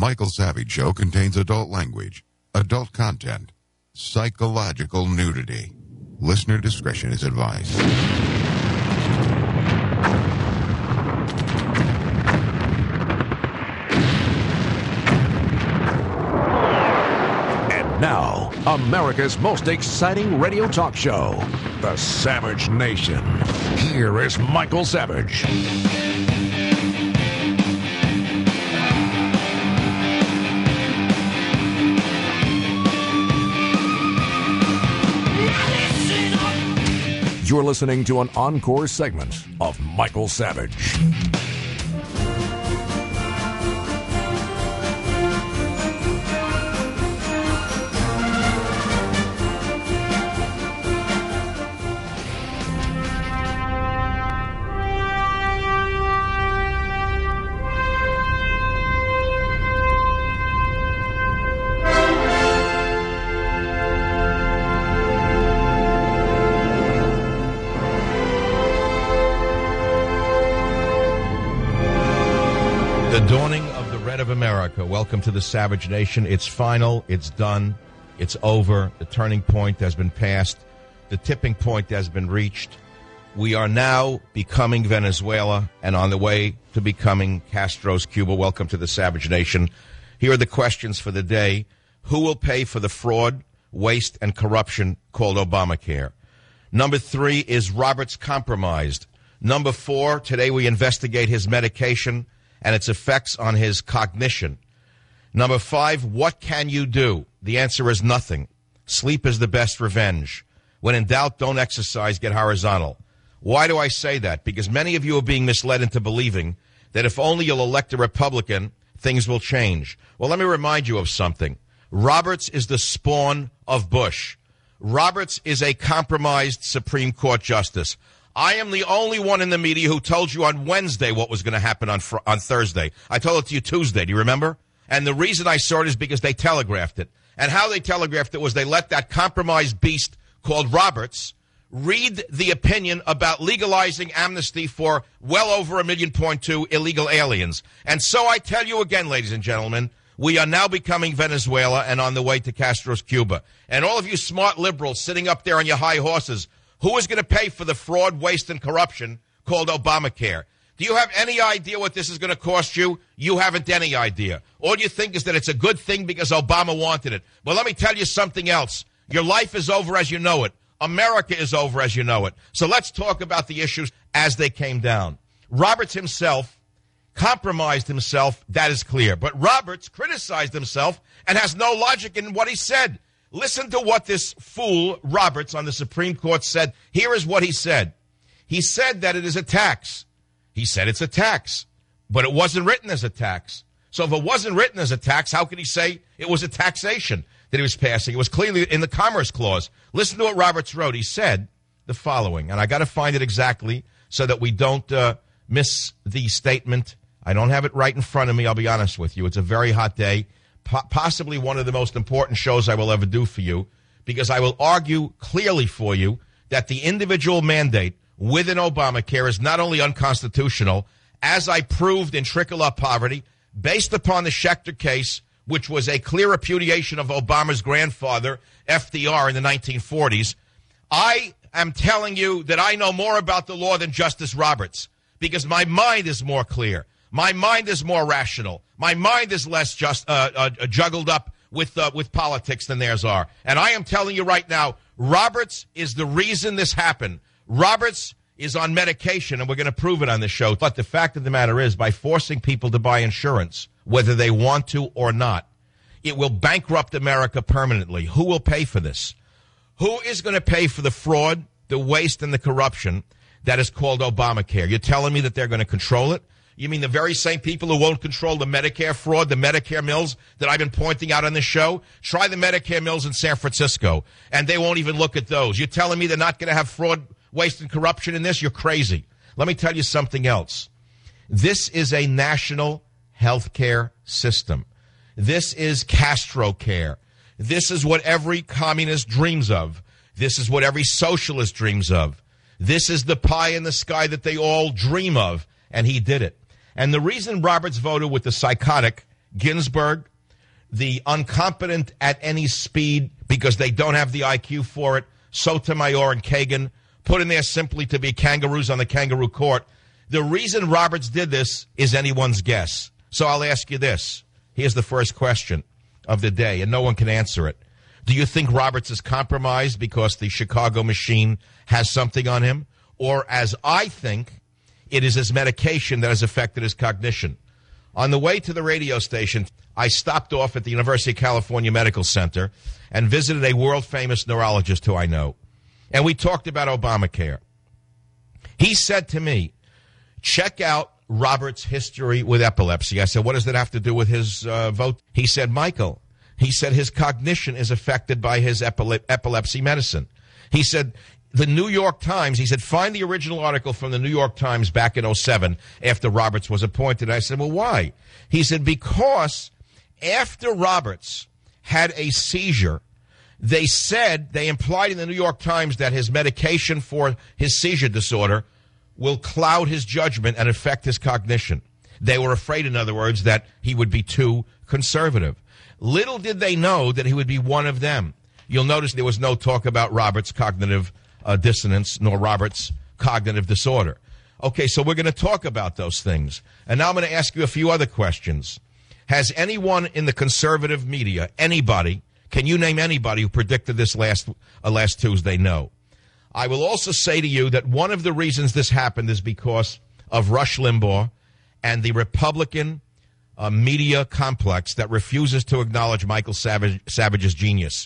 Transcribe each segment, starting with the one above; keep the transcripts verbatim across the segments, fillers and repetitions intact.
Michael Savage Show contains adult language, adult content, psychological nudity. Listener discretion is advised. And now, America's most exciting radio talk show, The Savage Nation. Here is Michael Savage. You're listening to an encore segment of Michael Savage. The dawning of the red of America. Welcome to the Savage Nation. It's final. It's done. It's over. The turning point has been passed. The tipping point has been reached. We are now becoming Venezuela and on the way to becoming Castro's Cuba. Welcome to the Savage Nation. Here are the questions for the day. Who will pay for the fraud, waste, and corruption called Obamacare? Number three, is Roberts compromised? Number four, today we investigate his medication and its effects on his cognition. Number five, what can you do? The answer is nothing. Sleep is the best revenge. When in doubt, don't exercise, get horizontal. Why do I say that? Because many of you are being misled into believing that if only you'll elect a Republican, things will change. Well, let me remind you of something. Roberts is the spawn of Bush. Roberts is a compromised Supreme Court justice. I am the only one in the media who told you on Wednesday what was going to happen on fr- on Thursday. I told it to you Tuesday. Do you remember? And the reason I saw it is because they telegraphed it. And how they telegraphed it was they let that compromised beast called Roberts read the opinion about legalizing amnesty for well over a million point two illegal aliens. And so I tell you again, ladies and gentlemen, we are now becoming Venezuela and on the way to Castro's Cuba. And all of you smart liberals sitting up there on your high horses, who is going to pay for the fraud, waste, and corruption called Obamacare? Do you have any idea what this is going to cost you? You haven't any idea. All you think is that it's a good thing because Obama wanted it. Well, let me tell you something else. Your life is over as you know it. America is over as you know it. So let's talk about the issues as they came down. Roberts himself compromised himself. That is clear. But Roberts criticized himself and has no logic in what he said. Listen to what this fool, Roberts, on the Supreme Court said. Here is what he said. He said that it is a tax. He said it's a tax, but it wasn't written as a tax. So if it wasn't written as a tax, how could he say it was a taxation that he was passing? It was clearly in the Commerce Clause. Listen to what Roberts wrote. He said the following, and I got to find it exactly so that we don't uh, miss the statement. I don't have it right in front of me, I'll be honest with you. It's a very hot day. Possibly one of the most important shows I will ever do for you, because I will argue clearly for you that the individual mandate within Obamacare is not only unconstitutional, as I proved in Trickle Up Poverty, based upon the Schechter case, which was a clear repudiation of Obama's grandfather, F D R, in the nineteen forties. I am telling you that I know more about the law than Justice Roberts, because my mind is more clear. My mind is more rational. My mind is less just uh, uh, juggled up with uh, with politics than theirs are. And I am telling you right now, Roberts is the reason this happened. Roberts is on medication, and we're going to prove it on this show. But the fact of the matter is, by forcing people to buy insurance, whether they want to or not, it will bankrupt America permanently. Who will pay for this? Who is going to pay for the fraud, the waste, and the corruption that is called Obamacare? You're telling me that they're going to control it? You mean the very same people who won't control the Medicare fraud, the Medicare mills that I've been pointing out on this show? Try the Medicare mills in San Francisco, and they won't even look at those. You're telling me they're not going to have fraud, waste, and corruption in this? You're crazy. Let me tell you something else. This is a national health care system. This is Castro care. This is what every communist dreams of. This is what every socialist dreams of. This is the pie in the sky that they all dream of, and he did it. And the reason Roberts voted with the psychotic Ginsburg, the incompetent at any speed because they don't have the I Q for it, Sotomayor and Kagan, put in there simply to be kangaroos on the kangaroo court. The reason Roberts did this is anyone's guess. So I'll ask you this. Here's the first question of the day, and no one can answer it. Do you think Roberts is compromised because the Chicago machine has something on him? Or, as I think, it is his medication that has affected his cognition? On the way to the radio station, I stopped off at the University of California Medical Center and visited a world-famous neurologist who I know. And we talked about Obamacare. He said to me, check out Roberts' history with epilepsy. I said, what does that have to do with his uh, vote? He said, Michael, he said his cognition is affected by his epile- epilepsy medicine. He said, the New York Times, he said, find the original article from the New York Times back in oh seven after Roberts was appointed. I said, well, why? He said, because after Roberts had a seizure, they said, they implied in the New York Times that his medication for his seizure disorder will cloud his judgment and affect his cognition. They were afraid, in other words, that he would be too conservative. Little did they know that he would be one of them. You'll notice there was no talk about Roberts' cognitive uh, dissonance nor Roberts' cognitive disorder. Okay, so we're going to talk about those things. And now I'm going to ask you a few other questions. Has anyone in the conservative media, anybody, can you name anybody who predicted this last uh, last Tuesday? No. I will also say to you that one of the reasons this happened is because of Rush Limbaugh and the Republican uh, media complex that refuses to acknowledge Michael Savage, Savage's genius.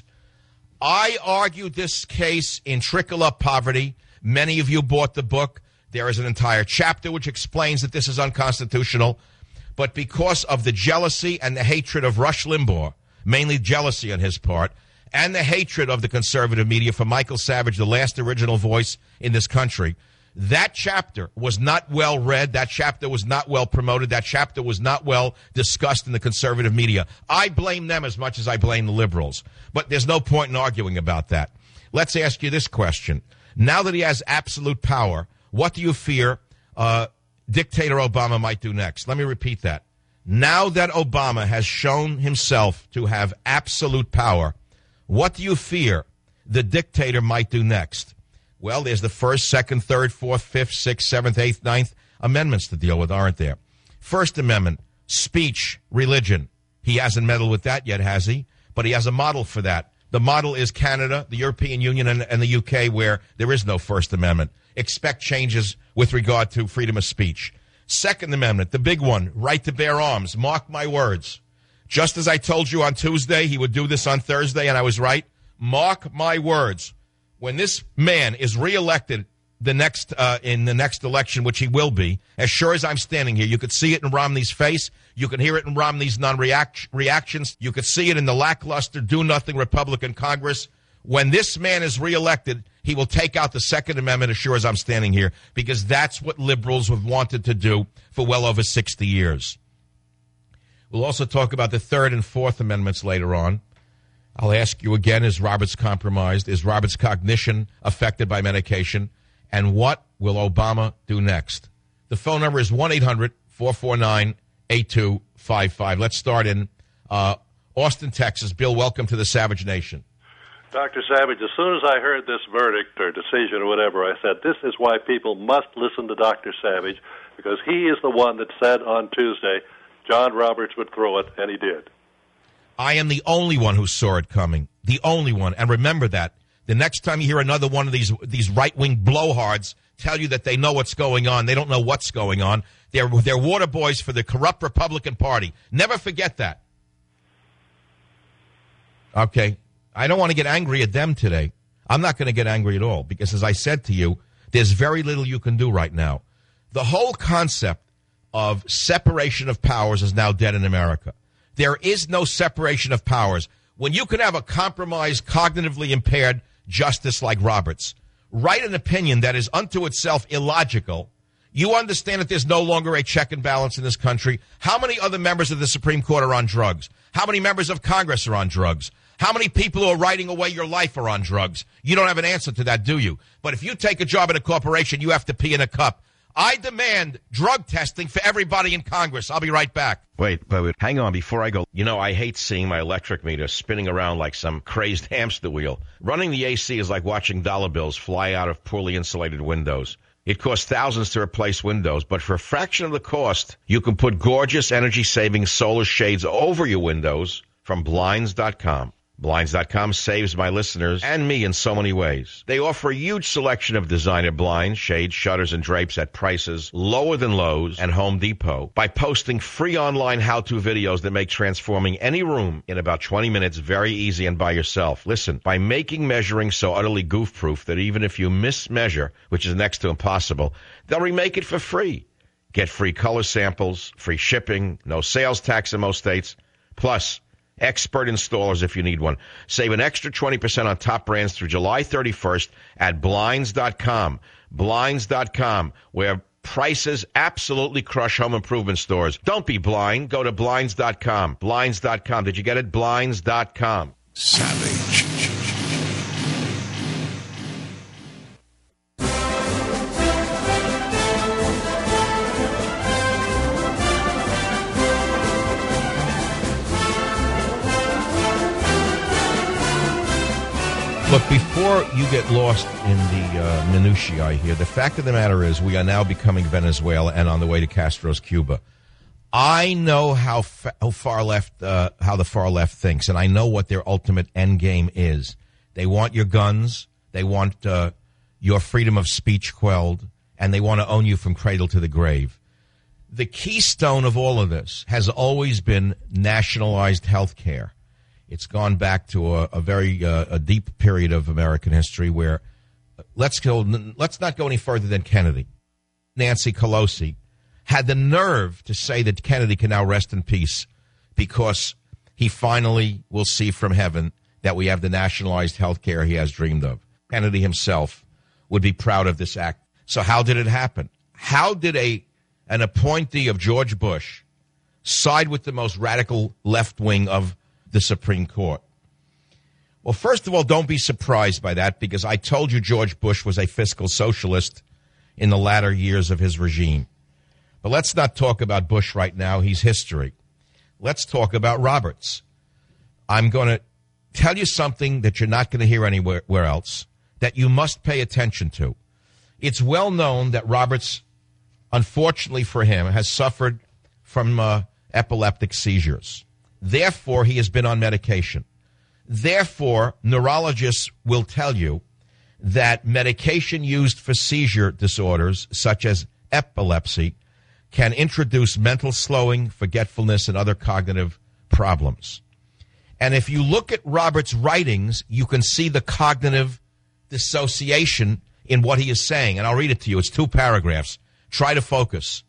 I argued this case in Trickle Up Poverty. Many of you bought the book. There is an entire chapter which explains that this is unconstitutional. But because of the jealousy and the hatred of Rush Limbaugh, mainly jealousy on his part, and the hatred of the conservative media for Michael Savage, the last original voice in this country, that chapter was not well read. That chapter was not well promoted. That chapter was not well discussed in the conservative media. I blame them as much as I blame the liberals. But there's no point in arguing about that. Let's ask you this question. Now that he has absolute power, what do you fear uh, dictator Obama might do next? Let me repeat that. Now that Obama has shown himself to have absolute power, what do you fear the dictator might do next? Well, there's the first, second, third, fourth, fifth, sixth, seventh, eighth, ninth amendments to deal with, aren't there? First Amendment, speech, religion. He hasn't meddled with that yet, has he? But he has a model for that. The model is Canada, the European Union, and, and the U K, where there is no First Amendment. Expect changes with regard to freedom of speech. Second Amendment, the big one, right to bear arms. Mark my words. Just as I told you on Tuesday, he would do this on Thursday, and I was right. Mark my words. When this man is reelected the next uh, in the next election, which he will be, as sure as I'm standing here, you could see it in Romney's face. You can hear it in Romney's non-reactions. You could see it in the lackluster, do-nothing Republican Congress. When this man is reelected, he will take out the Second Amendment as sure as I'm standing here, because that's what liberals have wanted to do for well over sixty years. We'll also talk about the Third and Fourth Amendments later on. I'll ask you again, is Roberts compromised? Is Roberts' cognition affected by medication? And what will Obama do next? The phone number is one eight hundred four four nine eight two five five. Let's start in uh, Austin, Texas. Bill, welcome to the Savage Nation. Doctor Savage, as soon as I heard this verdict or decision or whatever, I said, this is why people must listen to Doctor Savage, because he is the one that said on Tuesday John Roberts would throw it, and he did. I am the only one who saw it coming. The only one. And remember that. The next time you hear another one of these these right-wing blowhards tell you that they know what's going on, they don't know what's going on. They're, they're water boys for the corrupt Republican Party. Never forget that. Okay. I don't want to get angry at them today. I'm not going to get angry at all because, as I said to you, there's very little you can do right now. The whole concept of separation of powers is now dead in America. There is no separation of powers. When you can have a compromised, cognitively impaired justice like Roberts write an opinion that is unto itself illogical, you understand that there's no longer a check and balance in this country. How many other members of the Supreme Court are on drugs? How many members of Congress are on drugs? How many people who are writing away your life are on drugs? You don't have an answer to that, do you? But if you take a job in a corporation, you have to pee in a cup. I demand drug testing for everybody in Congress. I'll be right back. Wait, wait, wait. Hang on before I go. You know, I hate seeing my electric meter spinning around like some crazed hamster wheel. Running the A C is like watching dollar bills fly out of poorly insulated windows. It costs thousands to replace windows, but for a fraction of the cost, you can put gorgeous energy-saving solar shades over your windows from Blinds dot com. Blinds dot com saves my listeners and me in so many ways. They offer a huge selection of designer blinds, shades, shutters, and drapes at prices lower than Lowe's and Home Depot by posting free online how-to videos that make transforming any room in about twenty minutes very easy and by yourself. Listen, by making measuring so utterly goof-proof that even if you mismeasure, which is next to impossible, they'll remake it for free. Get free color samples, free shipping, no sales tax in most states, plus expert installers if you need one. Save an extra twenty percent on top brands through July thirty-first at Blinds dot com. Blinds dot com, where prices absolutely crush home improvement stores. Don't be blind. Go to Blinds dot com. Blinds dot com. Did you get it? Blinds dot com. Savage. Look, before you get lost in the uh, minutiae here, the fact of the matter is we are now becoming Venezuela and on the way to Castro's Cuba. I know how, fa- how far left, uh, how the far left thinks, and I know what their ultimate end game is. They want your guns, they want uh, your freedom of speech quelled, and they want to own you from cradle to the grave. The keystone of all of this has always been nationalized health care. It's gone back to a, a very uh, a deep period of American history where let's go. Let's not go any further than Kennedy. Nancy Pelosi had the nerve to say that Kennedy can now rest in peace because he finally will see from heaven that we have the nationalized health care he has dreamed of. Kennedy himself would be proud of this act. So how did it happen? How did a an appointee of George Bush side with the most radical left wing of the Supreme Court? Well, first of all, don't be surprised by that because I told you George Bush was a fiscal socialist in the latter years of his regime. But let's not talk about Bush right now. He's history. Let's talk about Roberts. I'm going to tell you something that you're not going to hear anywhere else that you must pay attention to. It's well known that Roberts, unfortunately for him, has suffered from uh, epileptic seizures. Therefore, he has been on medication. Therefore, neurologists will tell you that medication used for seizure disorders, such as epilepsy, can introduce mental slowing, forgetfulness, and other cognitive problems. And if you look at Roberts' writings, you can see the cognitive dissociation in what he is saying. And I'll read it to you. It's two paragraphs. Try to focus.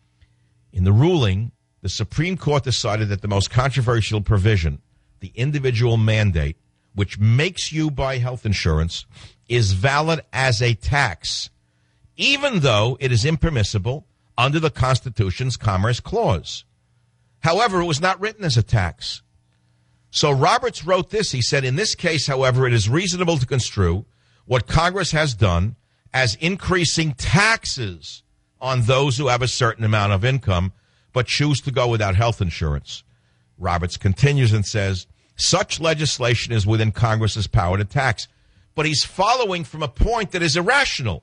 In the ruling, the Supreme Court decided that the most controversial provision, the individual mandate, which makes you buy health insurance, is valid as a tax, even though it is impermissible under the Constitution's Commerce Clause. However, it was not written as a tax. So Roberts wrote this. He said, in this case, however, it is reasonable to construe what Congress has done as increasing taxes on those who have a certain amount of income but choose to go without health insurance. Roberts continues and says, such legislation is within Congress's power to tax. But he's following from a point that is irrational.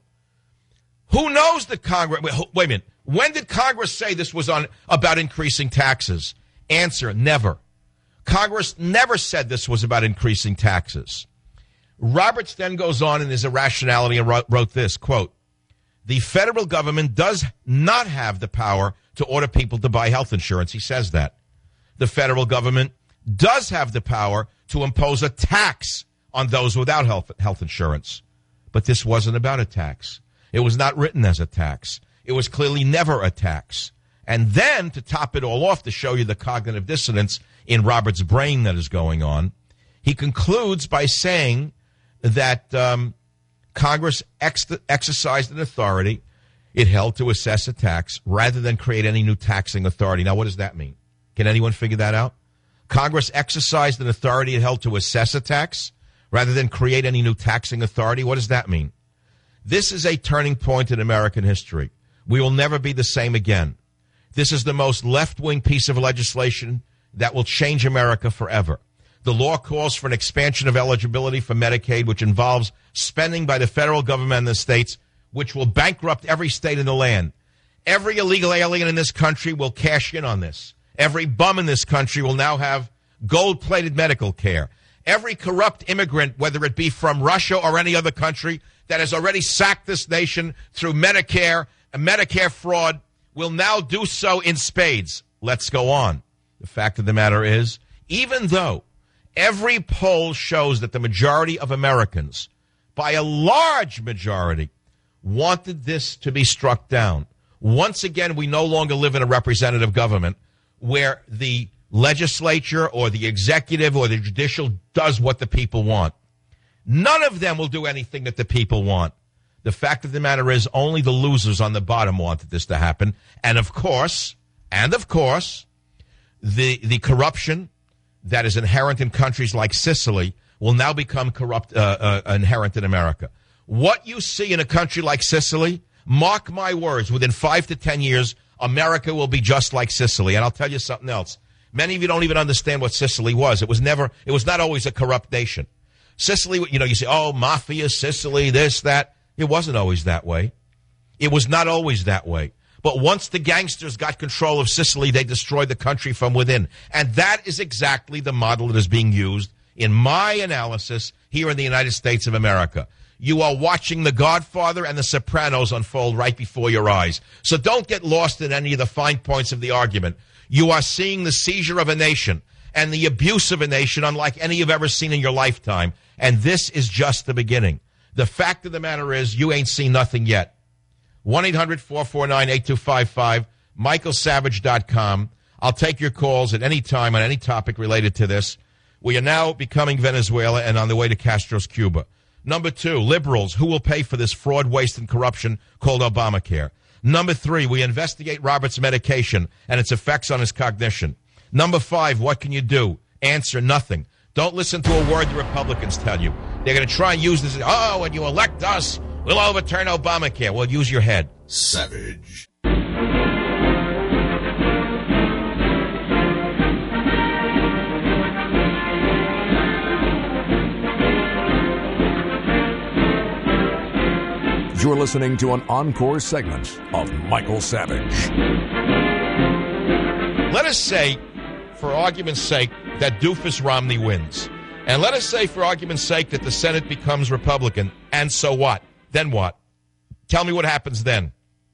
Who knows that Congress... Wait, wait a minute. When did Congress say this was on about increasing taxes? Answer, never. Congress never said this was about increasing taxes. Roberts then goes on in his irrationality and wrote, wrote this, quote, the federal government does not have the power to order people to buy health insurance. He says that. The federal government does have the power to impose a tax on those without health, health insurance. But this wasn't about a tax. It was not written as a tax. It was clearly never a tax. And then, to top it all off, to show you the cognitive dissonance in Roberts' brain that is going on, he concludes by saying that um, Congress ex- exercised an authority it held to assess a tax rather than create any new taxing authority. Now, what does that mean? Can anyone figure that out? Congress exercised an authority it held to assess a tax rather than create any new taxing authority. What does that mean? This is a turning point in American history We will never be the same again. This is the most left-wing piece of legislation that will change America forever. The law calls for an expansion of eligibility for Medicaid, which involves spending by the federal government and the states, which will bankrupt every state in the land. Every illegal alien in this country will cash in on this. Every bum in this country will now have gold-plated medical care. Every corrupt immigrant, whether it be from Russia or any other country, that has already sacked this nation through Medicare and Medicare fraud, will now do so in spades. Let's go on. The fact of the matter is, even though every poll shows that the majority of Americans, by a large majority, wanted this to be struck down, once again, we no longer live in a representative government where the legislature or the executive or the judicial does what the people want. None of them will do anything that the people want. The fact of the matter is only the losers on the bottom wanted this to happen. And of course, and of course, the the corruption that is inherent in countries like Sicily will now become corrupt, uh, uh, inherent in America. What you see in a country like Sicily, mark my words, within five to ten years, America will be just like Sicily. And I'll tell you something else. Many of you don't even understand what Sicily was. It was never, it was not always a corrupt nation. Sicily, you know, you say, oh, mafia, Sicily, this, that. It wasn't always that way. It was not always that way. But once the gangsters got control of Sicily, they destroyed the country from within. And that is exactly the model that is being used in my analysis here in the United States of America. You are watching The Godfather and The Sopranos unfold right before your eyes. So don't get lost in any of the fine points of the argument. You are seeing the seizure of a nation and the abuse of a nation unlike any you've ever seen in your lifetime. And this is just the beginning. The fact of the matter is you ain't seen nothing yet. one eight hundred four four nine eight two five five, michael savage dot com. I'll take your calls at any time on any topic related to this. We are now becoming Venezuela and on the way to Castro's Cuba. Number two, liberals, who will pay for this fraud, waste, and corruption called Obamacare? Number three, we investigate Robert's medication and its effects on his cognition. Number five, what can you do? Answer, nothing. Don't listen to a word the Republicans tell you. They're going to try and use this. Oh, when you elect us, we'll overturn Obamacare. Well, use your head. Savage. You're listening to an encore segment of Michael Savage. Let us say, for argument's sake, that doofus Romney wins. And let us say, for argument's sake, that the Senate becomes Republican. And so what? Then what? Tell me what happens then.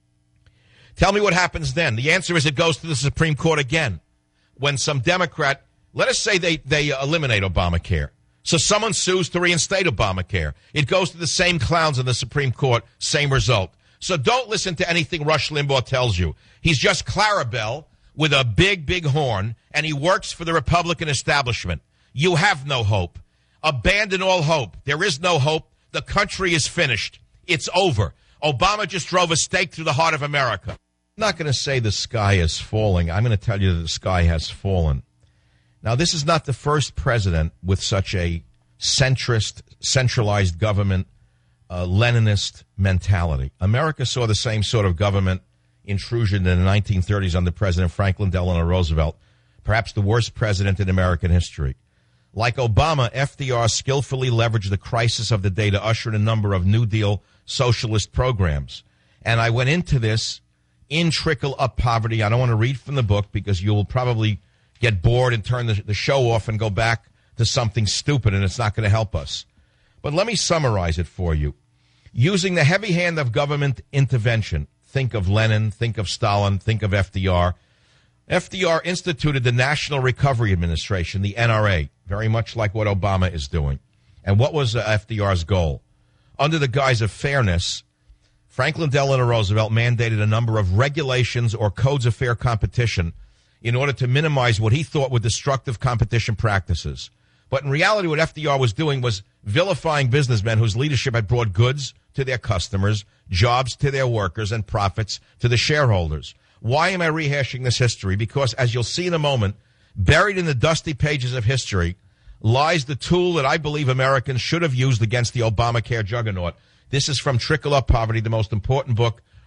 Tell me what happens then. The answer is it goes to the Supreme Court again. When some Democrat, let us say they, they eliminate Obamacare. So someone sues to reinstate Obamacare. It goes to the same clowns in the Supreme Court, same result. So don't listen to anything Rush Limbaugh tells you. He's just Clarabelle with a big, big horn, and he works for the Republican establishment. You have no hope. Abandon all hope. There is no hope. The country is finished. It's over. Obama just drove a stake through the heart of America. I'm not going to say the sky is falling. I'm going to tell you that the sky has fallen. Now, this is not the first president with such a centrist, centralized government, uh, Leninist mentality. America saw the same sort of government intrusion in the nineteen thirties under President Franklin Delano Roosevelt, perhaps the worst president in American history. Like Obama, F D R skillfully leveraged the crisis of the day to usher in a number of New Deal socialist programs. And I went into this in trickle-up poverty. I don't want to read from the book because you'll probably get bored and turn the, the show off and go back to something stupid, and it's not going to help us. But let me summarize it for you. Using the heavy hand of government intervention, think of Lenin, think of Stalin, think of F D R. F D R instituted the National Recovery Administration, the N R A, very much like what Obama is doing. And what was uh, F D R's goal? Under the guise of fairness, Franklin Delano Roosevelt mandated a number of regulations or codes of fair competition in order to minimize what he thought were destructive competition practices. But in reality, what F D R was doing was vilifying businessmen whose leadership had brought goods to their customers, jobs to their workers, and profits to the shareholders. Why am I rehashing this history? Because, as you'll see in a moment, buried in the dusty pages of history lies the tool that I believe Americans should have used against the Obamacare juggernaut. This is from Trickle Up Poverty, the most important book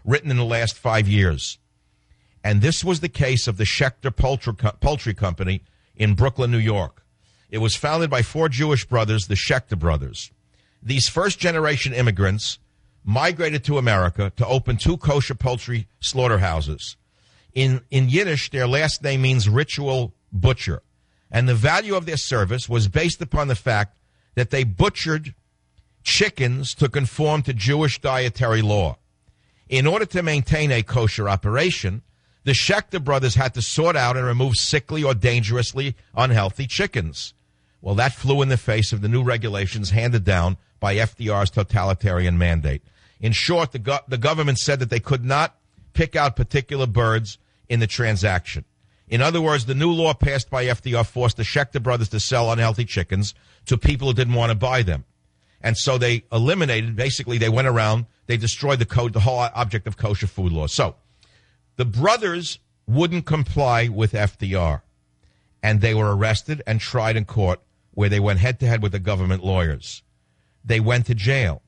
written in the last five years. And this was the case of the Schechter Poultry, Co- Poultry Company in Brooklyn, New York. It was founded by four Jewish brothers, the Schechter brothers. These first-generation immigrants migrated to America to open two kosher poultry slaughterhouses. In, in Yiddish, their last name means ritual butcher. And the value of their service was based upon the fact that they butchered chickens to conform to Jewish dietary law. In order to maintain a kosher operation, the Schechter brothers had to sort out and remove sickly or dangerously unhealthy chickens. Well, that flew in the face of the new regulations handed down by F D R's totalitarian mandate. In short, the, go- the government said that they could not pick out particular birds in the transaction. In other words, the new law passed by F D R forced the Schechter brothers to sell unhealthy chickens to people who didn't want to buy them. And so they eliminated, basically they went around, they destroyed the code, the whole object of kosher food law. So the brothers wouldn't comply with F D R, and they were arrested and tried in court where they went head-to-head with the government lawyers. They went to jail.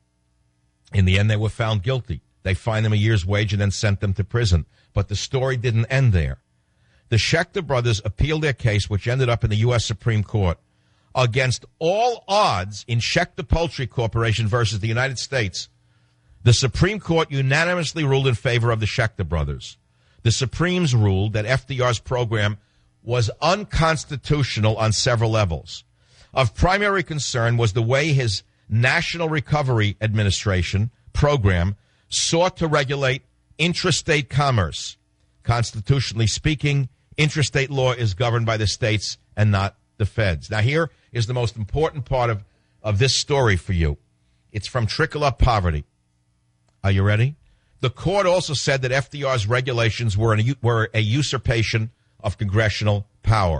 In the end, they were found guilty. They fined them a year's wage and then sent them to prison. But the story didn't end there. The Schechter brothers appealed their case, which ended up in the U S Supreme Court. Against all odds in Schechter Poultry Corporation versus the United States, the Supreme Court unanimously ruled in favor of the Schechter brothers. The Supremes ruled that F D R's program was unconstitutional on several levels. Of primary concern was the way his National Recovery Administration program sought to regulate intrastate commerce. Constitutionally speaking, intrastate law is governed by the states and not the feds. Now, here is the most important part of, of this story for you. It's from Trickle Up Poverty. Are you ready? The court also said that F D R's regulations were, an, were a usurpation of congressional power.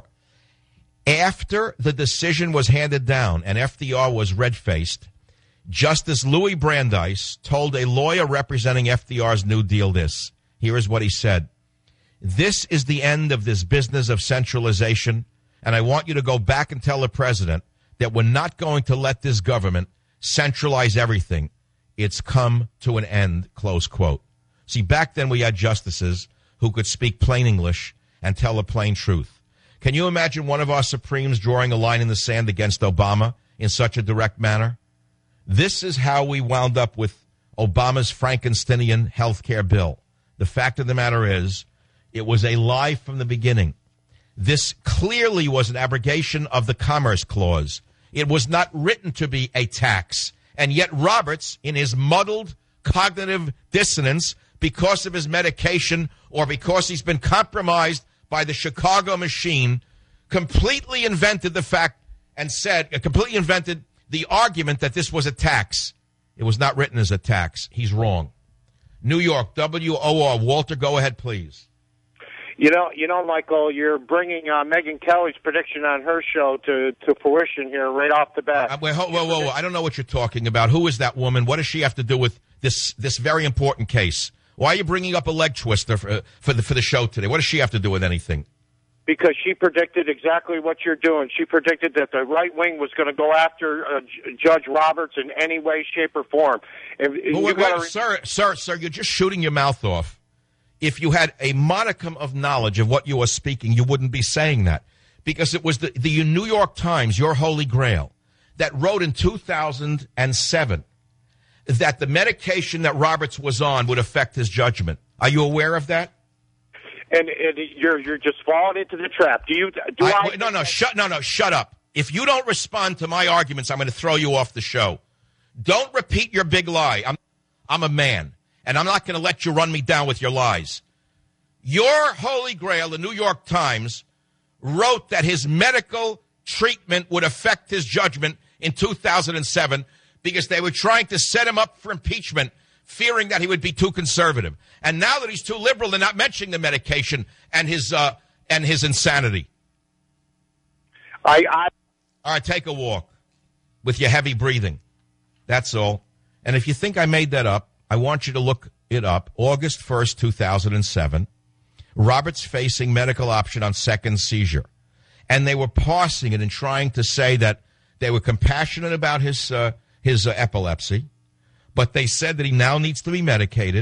After the decision was handed down and F D R was red-faced, Justice Louis Brandeis told a lawyer representing F D R's New Deal this. Here is what he said. This is the end of this business of centralization, and I want you to go back and tell the president that we're not going to let this government centralize everything. It's come to an end, close quote. See, back then we had justices who could speak plain English and tell the plain truth. Can you imagine one of our Supremes drawing a line in the sand against Obama in such a direct manner? This is how we wound up with Obama's Frankensteinian health care bill. The fact of the matter is, it was a lie from the beginning. This clearly was an abrogation of the Commerce Clause. It was not written to be a tax. And yet Roberts, in his muddled cognitive dissonance, because of his medication or because he's been compromised by the Chicago machine, completely invented the fact and said, uh, completely invented the argument that this was a tax. It was not written as a tax. He's wrong. New York, W O R. Walter, go ahead, please. You know, you know, Michael, you're bringing uh, Megyn Kelly's prediction on her show to, to fruition here right off the bat. Uh, wait, whoa, whoa, whoa, whoa. I don't know what you're talking about. Who is that woman? What does she have to do with this this very important case? Why are you bringing up a leg twister for, for, the, for the show today? What does she have to do with anything? Because she predicted exactly what you're doing. She predicted that the right wing was going to go after uh, J- Judge Roberts in any way, shape, or form. And, well, wait, wait, re- sir, sir, sir, you're just shooting your mouth off. If you had a modicum of knowledge of what you were speaking, you wouldn't be saying that. Because it was the, the New York Times, your holy grail, that wrote in two thousand seven that the medication that Roberts was on would affect his judgment. Are you aware of that? And, and you're you're just falling into the trap. Do you? Do I, I no, no, shut, no, no, shut up. If you don't respond to my arguments, I'm going to throw you off the show. Don't repeat your big lie. I'm, I'm a man, and I'm not going to let you run me down with your lies. Your holy grail, the New York Times, wrote that his medical treatment would affect his judgment in two thousand seven because they were trying to set him up for impeachment, fearing that he would be too conservative. And now that he's too liberal, they're not mentioning the medication and his uh, and his insanity. I, I All right, take a walk with your heavy breathing. That's all. And if you think I made that up, I want you to look it up. August first, two thousand seven. Roberts facing medical option on second seizure. And they were parsing it and trying to say that they were compassionate about his uh, his uh, epilepsy, but they said that he now needs to be medicated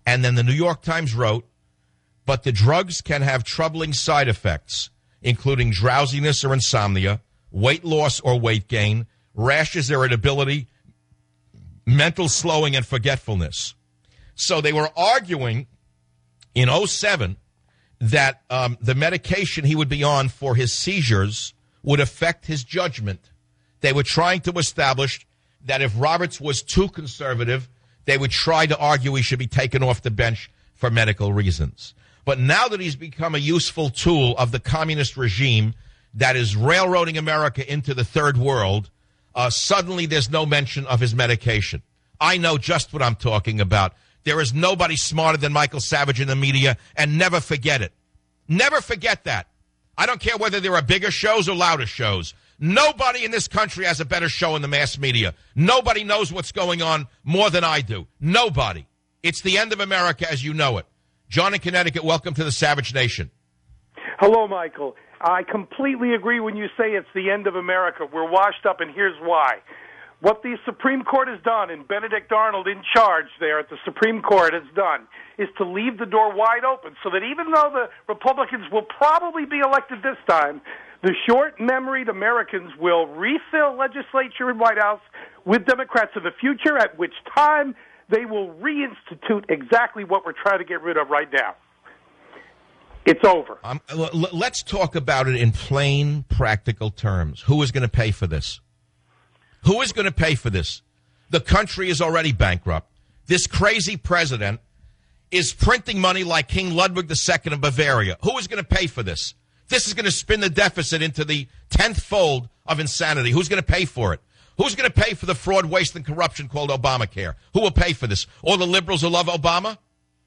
And then the New York Times wrote, but the drugs can have troubling side effects, including drowsiness or insomnia, weight loss or weight gain, rashes, irritability, mental slowing, and forgetfulness. So they were arguing in oh seven that um, the medication he would be on for his seizures would affect his judgment. They were trying to establish that if Roberts was too conservative, they would try to argue he should be taken off the bench for medical reasons. But now that he's become a useful tool of the communist regime that is railroading America into the third world, uh, suddenly there's no mention of his medication. I know just what I'm talking about. There is nobody smarter than Michael Savage in the media, and never forget it. Never forget that. I don't care whether there are bigger shows or louder shows. Nobody in this country has a better show in the mass media. Nobody knows what's going on more than I do. Nobody. It's the end of America as you know it. John in Connecticut, welcome to the Savage Nation. Hello, Michael. I completely agree when you say it's the end of America. We're washed up, and here's why. What the Supreme Court has done, and Benedict Arnold in charge there at the Supreme Court has done, is to leave the door wide open so that even though the Republicans will probably be elected this time, the short-memoried Americans will refill legislature and White House with Democrats in the future, at which time they will reinstitute exactly what we're trying to get rid of right now. It's over. Um, l- let's talk about it in plain, practical terms. Who is going to pay for this? Who is going to pay for this? The country is already bankrupt. This crazy president is printing money like King Ludwig the Second of Bavaria. Who is going to pay for this? This is going to spin the deficit into the tenth fold of insanity. Who's going to pay for it? Who's going to pay for the fraud, waste, and corruption called Obamacare? Who will pay for this? All the liberals who love Obama?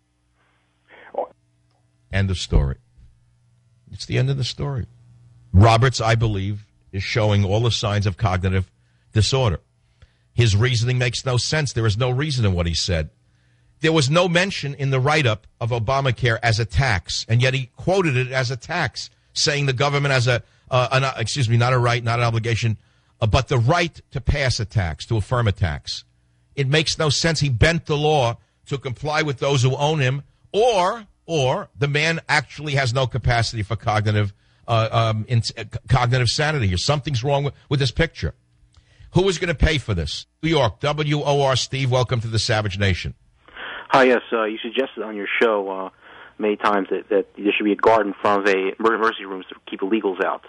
End of story. It's the end of the story. Roberts, I believe, is showing all the signs of cognitive disorder. His reasoning makes no sense. There is no reason in what he said. There was no mention in the write-up of Obamacare as a tax, and yet he quoted it as a tax, saying the government has a, uh, an, uh, excuse me, not a right, not an obligation, uh, but the right to pass a tax, to affirm a tax. It makes no sense. He bent the law to comply with those who own him, or or the man actually has no capacity for cognitive uh, um, in, uh, cognitive sanity, or something's wrong with, with this picture. Who is going to pay for this? New York, W O R Steve, welcome to the Savage Nation. Hi, yes, uh, you suggested on your show uh, many times that, that there should be a guard in front of a emergency rooms to keep illegals out.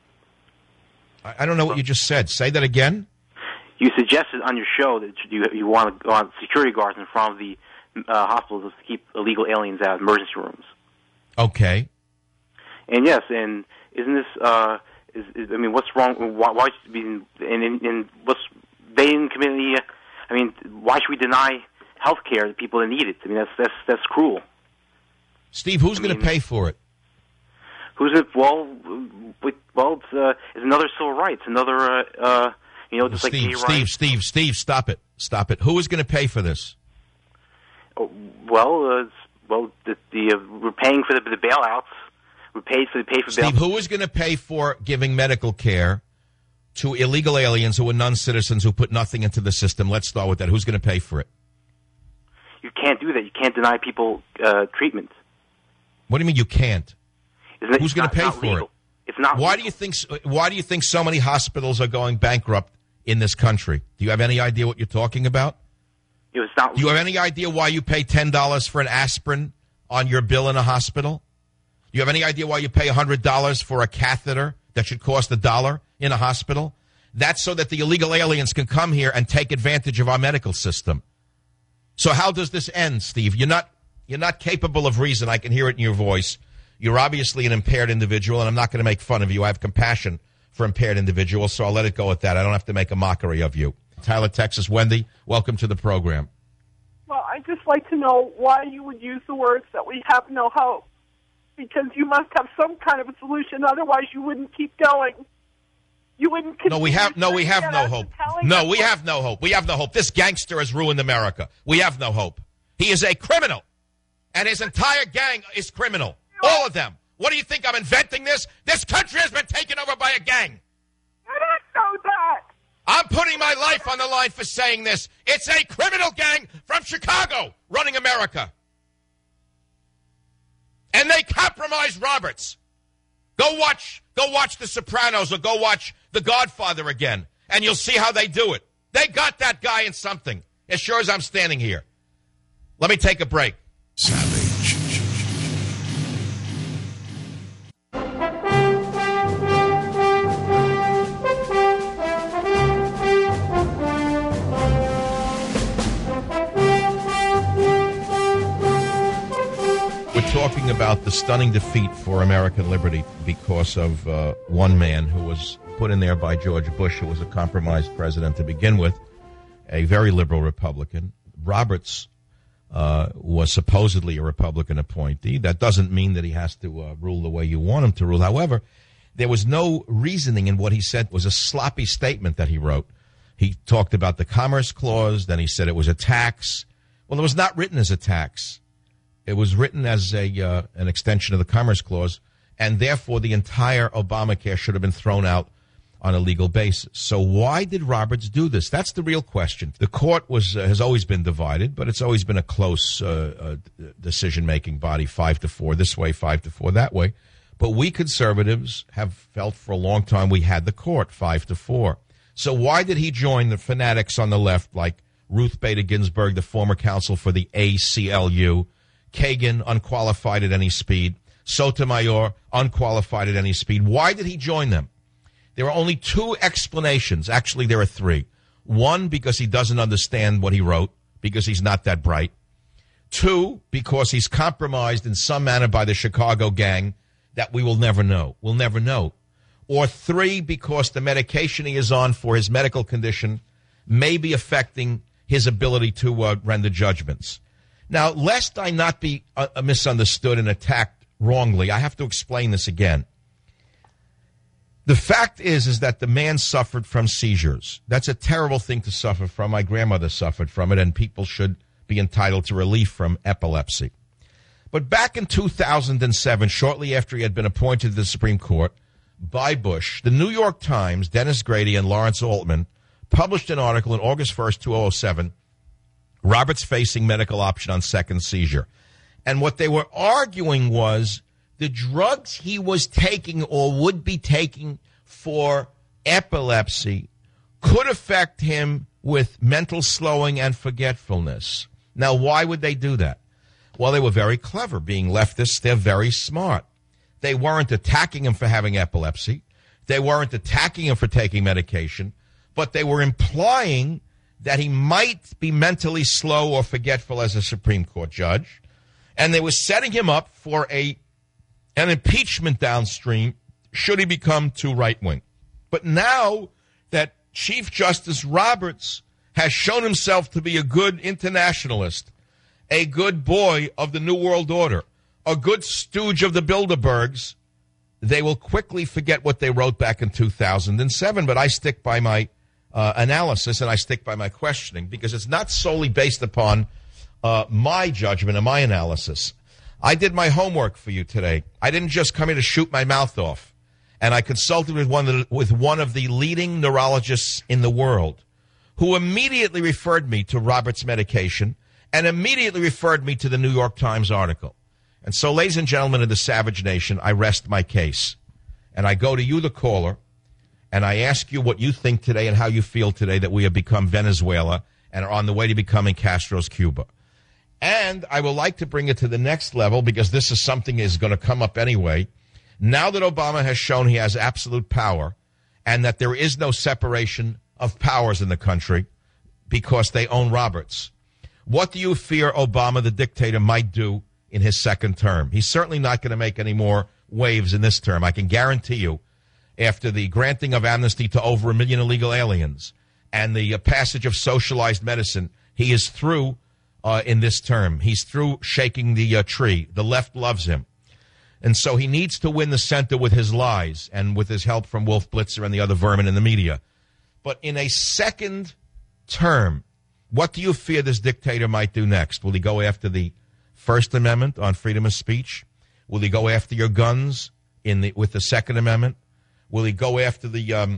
I, I don't know what you just said. Say that again. You suggested on your show that you you want to want security guards in front of the uh, hospitals to keep illegal aliens out of emergency rooms. Okay. And yes, and isn't this? Uh, is, is I mean, what's wrong? Why, why should be? And, and, and what's they didn't commit any? I mean, why should we deny health care to people that need it? I mean, that's that's that's cruel. Steve, who's going to pay for it? Who's it? Well, with, well, it's, uh, it's another civil rights, another. Uh, uh, you know, just Steve, like gay Steve, rights. Steve, Steve, stop it, stop it. Who is going to pay for this? Oh, well, uh, well, the, the uh, we're paying for the, the bailouts. We paid for the pay for Steve, bailouts. who is going to pay for giving medical care to illegal aliens who are non-citizens who put nothing into the system? Let's start with that. Who's going to pay for it? You can't do that. You can't deny people uh, treatment. What do you mean you can't? Isn't it, Who's going to pay not for legal. it? It's not. Why legal. do you think? Why do you think so many hospitals are going bankrupt in this country? Do you have any idea what you're talking about? It was not. Do you have any idea why you pay ten dollars for an aspirin on your bill in a hospital? Do you have any idea why you pay one hundred dollars for a catheter that should cost a dollar in a hospital? That's so that the illegal aliens can come here and take advantage of our medical system. So how does this end, Steve? You're not you're not capable of reason. I can hear it in your voice. You're obviously an impaired individual, and I'm not going to make fun of you. I have compassion for impaired individuals, so I'll let it go at that. I don't have to make a mockery of you. Tyler, Texas. Wendy, welcome to the program. Well, I'd just like to know why you would use the words that we have no hope. Because you must have some kind of a solution, otherwise you wouldn't keep going. You wouldn't No, we have no we have no hope. No, we have no hope. We have no hope. This gangster has ruined America. We have no hope. He is a criminal. And his entire gang is criminal. All of them. What do you think? I'm inventing this? This country has been taken over by a gang. I didn't know that. I'm putting my life on the line for saying this. It's a criminal gang from Chicago running America. And they compromised Roberts. Go watch, go watch The Sopranos or go watch The Godfather again, and you'll see how they do it. They got that guy in something, as sure as I'm standing here. Let me take a break. Savage. Talking about the stunning defeat for American liberty because of uh, one man who was put in there by George Bush, who was a compromised president to begin with, a very liberal Republican. Roberts uh, was supposedly a Republican appointee. That doesn't mean that he has to uh, rule the way you want him to rule. However, there was no reasoning in what he said. It was a sloppy statement that he wrote. He talked about the Commerce Clause, then he said it was a tax. Well, it was not written as a tax. It was written as a uh, an extension of the Commerce Clause, and therefore the entire Obamacare should have been thrown out on a legal basis. So why did Roberts do this? That's the real question. The court was uh, has always been divided, but it's always been a close uh, uh, decision-making body, five to four this way, five to four that way. But we conservatives have felt for a long time we had the court, five to four. So why did he join the fanatics on the left like Ruth Bader Ginsburg, the former counsel for the A C L U, Kagan, unqualified at any speed, Sotomayor, unqualified at any speed? Why did he join them? There are only two explanations. Actually, there are three. One, because he doesn't understand what he wrote, because he's not that bright. Two, because he's compromised in some manner by the Chicago gang that we will never know. We'll never know. Or three, because the medication he is on for his medical condition may be affecting his ability to uh, render judgments. Now, lest I not be uh, misunderstood and attacked wrongly, I have to explain this again. The fact is, is that the man suffered from seizures. That's a terrible thing to suffer from. My grandmother suffered from it, and people should be entitled to relief from epilepsy. But back in two thousand seven, shortly after he had been appointed to the Supreme Court by Bush, the New York Times, Dennis Grady, and Lawrence Altman published an article on August first, two thousand seven, Roberts facing medical option on second seizure. And what they were arguing was the drugs he was taking or would be taking for epilepsy could affect him with mental slowing and forgetfulness. Now, why would they do that? Well, they were very clever. Being leftists, they're very smart. They weren't attacking him for having epilepsy. They weren't attacking him for taking medication, but they were implying that he might be mentally slow or forgetful as a Supreme Court judge, and they were setting him up for a an impeachment downstream should he become too right-wing. But now that Chief Justice Roberts has shown himself to be a good internationalist, a good boy of the New World Order, a good stooge of the Bilderbergs, they will quickly forget what they wrote back in two thousand seven. But I stick by my uh, analysis and I stick by my questioning because it's not solely based upon uh, my judgment and my analysis. I did my homework for you today. I didn't just come here to shoot my mouth off. And I consulted with one of the, with one of the leading neurologists in the world who immediately referred me to Robert's medication and immediately referred me to the New York Times article. And so, ladies and gentlemen of the Savage Nation, I rest my case. And I go to you, the caller, and I ask you what you think today and how you feel today that we have become Venezuela and are on the way to becoming Castro's Cuba. And I would like to bring it to the next level because this is something that is going to come up anyway. Now that Obama has shown he has absolute power and that there is no separation of powers in the country because they own Roberts, what do you fear Obama, the dictator, might do in his second term? He's certainly not going to make any more waves in this term. I can guarantee you, after the granting of amnesty to over a million illegal aliens and the uh, passage of socialized medicine, he is through uh, in this term. He's through shaking the uh, tree. The left loves him. And so he needs to win the center with his lies and with his help from Wolf Blitzer and the other vermin in the media. But in a second term, what do you fear this dictator might do next? Will he go after the First Amendment on freedom of speech? Will he go after your guns in the, with the Second Amendment? Will he go after the um,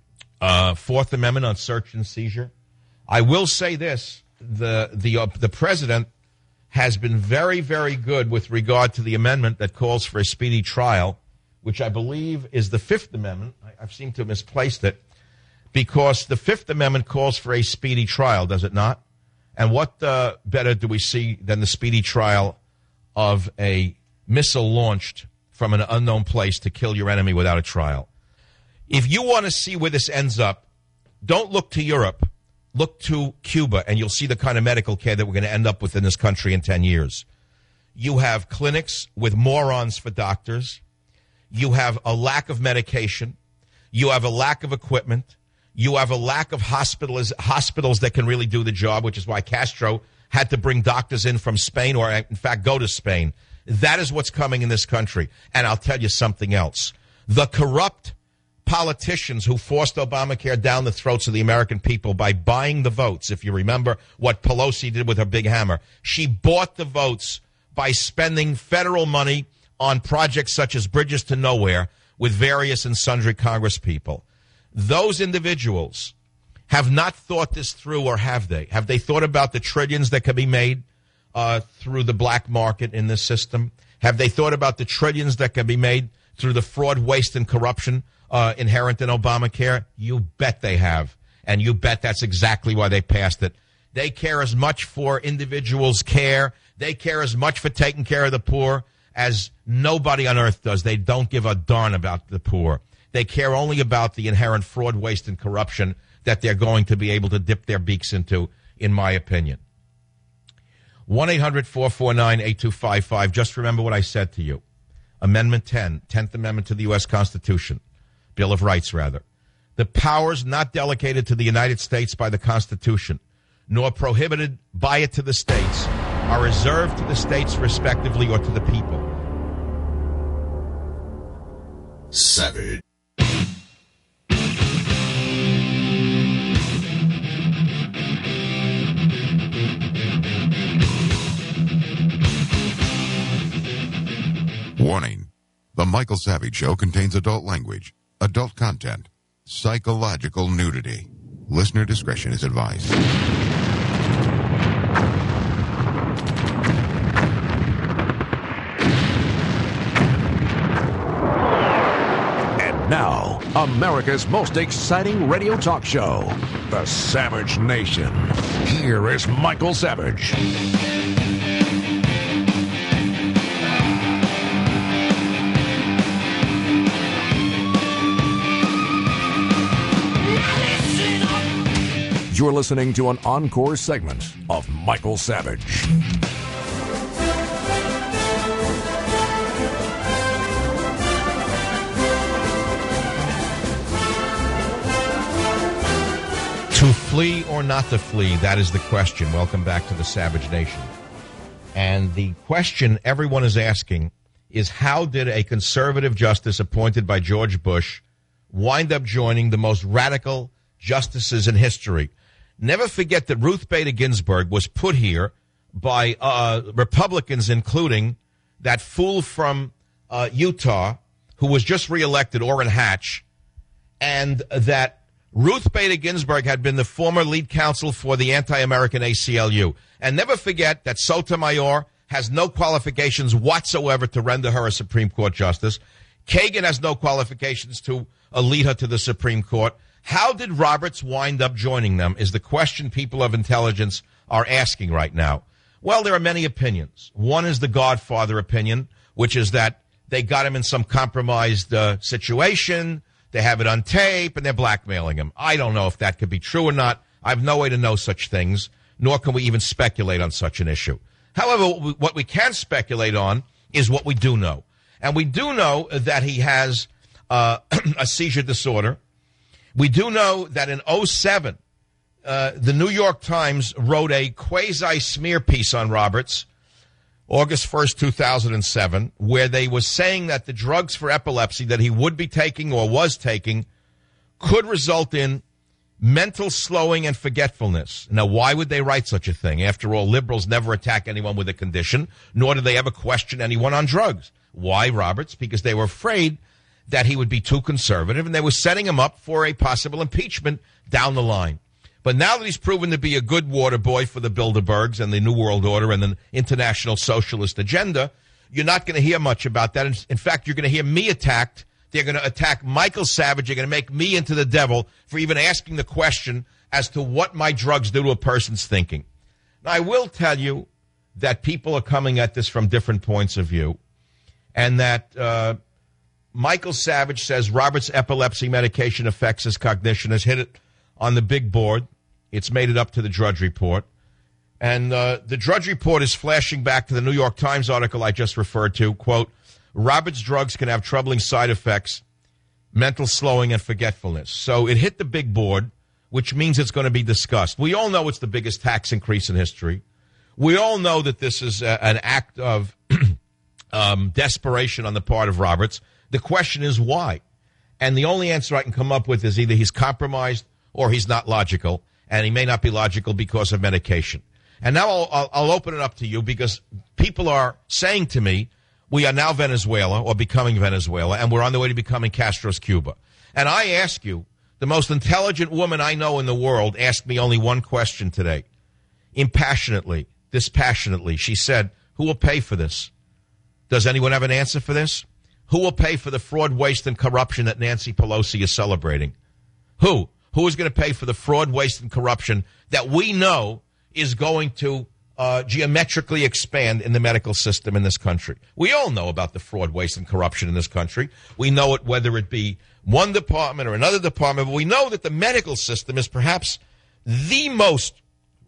uh, Fourth Amendment on search and seizure? I will say this. The, the, uh, the president has been very, very good with regard to the amendment that calls for a speedy trial, which I believe is the Fifth Amendment. I, I've seemed to have misplaced it, because the Fifth Amendment calls for a speedy trial, does it not? And what uh, better do we see than the speedy trial of a missile launched from an unknown place to kill your enemy without a trial? If you want to see where this ends up, don't look to Europe. Look to Cuba, and you'll see the kind of medical care that we're going to end up with in this country in ten years. You have clinics with morons for doctors. You have a lack of medication. You have a lack of equipment. You have a lack of hospitals, hospitals that can really do the job, which is why Castro had to bring doctors in from Spain, or in fact go to Spain. That is what's coming in this country. And I'll tell you something else. The corrupt politicians who forced Obamacare down the throats of the American people by buying the votes, if you remember what Pelosi did with her big hammer, she bought the votes by spending federal money on projects such as Bridges to Nowhere with various and sundry Congress people. Those individuals have not thought this through, or have they? Have they thought about the trillions that can be made uh, through the black market in this system? Have they thought about the trillions that can be made through the fraud, waste, and corruption uh, inherent in Obamacare? You bet they have. And you bet that's exactly why they passed it. They care as much for individuals' care. They care as much for taking care of the poor as nobody on earth does. They don't give a darn about the poor. They care only about the inherent fraud, waste, and corruption that they're going to be able to dip their beaks into, in my opinion. one eight hundred four four nine eight two five five. Just remember what I said to you. Amendment ten, tenth Amendment to the U S Constitution, Bill of Rights, rather. The powers not delegated to the United States by the Constitution, nor prohibited by it to the states, are reserved to the states respectively or to the people. Savage. Warning. The Michael Savage Show contains adult language, adult content, psychological nudity. Listener discretion is advised. And now, America's most exciting radio talk show, The Savage Nation. Here is Michael Savage. You're listening to an encore segment of Michael Savage. To flee or not to flee, that is the question. Welcome back to the Savage Nation. And the question everyone is asking is, how did a conservative justice appointed by George Bush wind up joining the most radical justices in history? Never forget that Ruth Bader Ginsburg was put here by uh, Republicans, including that fool from uh, Utah who was just reelected, Orrin Hatch, and that Ruth Bader Ginsburg had been the former lead counsel for the anti-American A C L U. And never forget that Sotomayor has no qualifications whatsoever to render her a Supreme Court justice. Kagan has no qualifications to uh, lead her to the Supreme Court. How did Roberts wind up joining them is the question people of intelligence are asking right now. Well, there are many opinions. One is the Godfather opinion, which is that they got him in some compromised uh, situation, they have it on tape, and they're blackmailing him. I don't know if that could be true or not. I have no way to know such things, nor can we even speculate on such an issue. However, what we can speculate on is what we do know. And we do know that he has uh, a seizure disorder. We do know that in oh seven, uh, the New York Times wrote a quasi-smear piece on Roberts, August first, two thousand seven, where they were saying that the drugs for epilepsy that he would be taking or was taking could result in mental slowing and forgetfulness. Now, why would they write such a thing? After all, liberals never attack anyone with a condition, nor do they ever question anyone on drugs. Why, Roberts? Because they were afraid that he would be too conservative, and they were setting him up for a possible impeachment down the line. But now that he's proven to be a good water boy for the Bilderbergs and the New World Order and the international socialist agenda, you're not going to hear much about that. In, in fact, you're going to hear me attacked. They're going to attack Michael Savage. They're going to make me into the devil for even asking the question as to what my drugs do to a person's thinking. Now, I will tell you that people are coming at this from different points of view, and that uh, Michael Savage says Robert's epilepsy medication affects his cognition, has hit it on the big board. It's made it up to the Drudge Report. And uh, the Drudge Report is flashing back to the New York Times article I just referred to. Quote, Robert's drugs can have troubling side effects, mental slowing, and forgetfulness. So it hit the big board, which means it's going to be discussed. We all know it's the biggest tax increase in history. We all know that this is a, an act of um, desperation on the part of Roberts. The question is why? And the only answer I can come up with is either he's compromised or he's not logical, and he may not be logical because of medication. And now I'll, I'll, I'll open it up to you because people are saying to me, we are now Venezuela or becoming Venezuela, and we're on the way to becoming Castro's Cuba. And I ask you, the most intelligent woman I know in the world asked me only one question today, impassionately, dispassionately. She said, who will pay for this? Does anyone have an answer for this? Who will pay for the fraud, waste, and corruption that Nancy Pelosi is celebrating? Who? Who is going to pay for the fraud, waste, and corruption that we know is going to uh, geometrically expand in the medical system in this country? We all know about the fraud, waste, and corruption in this country. We know it whether it be one department or another department, but we know that the medical system is perhaps the most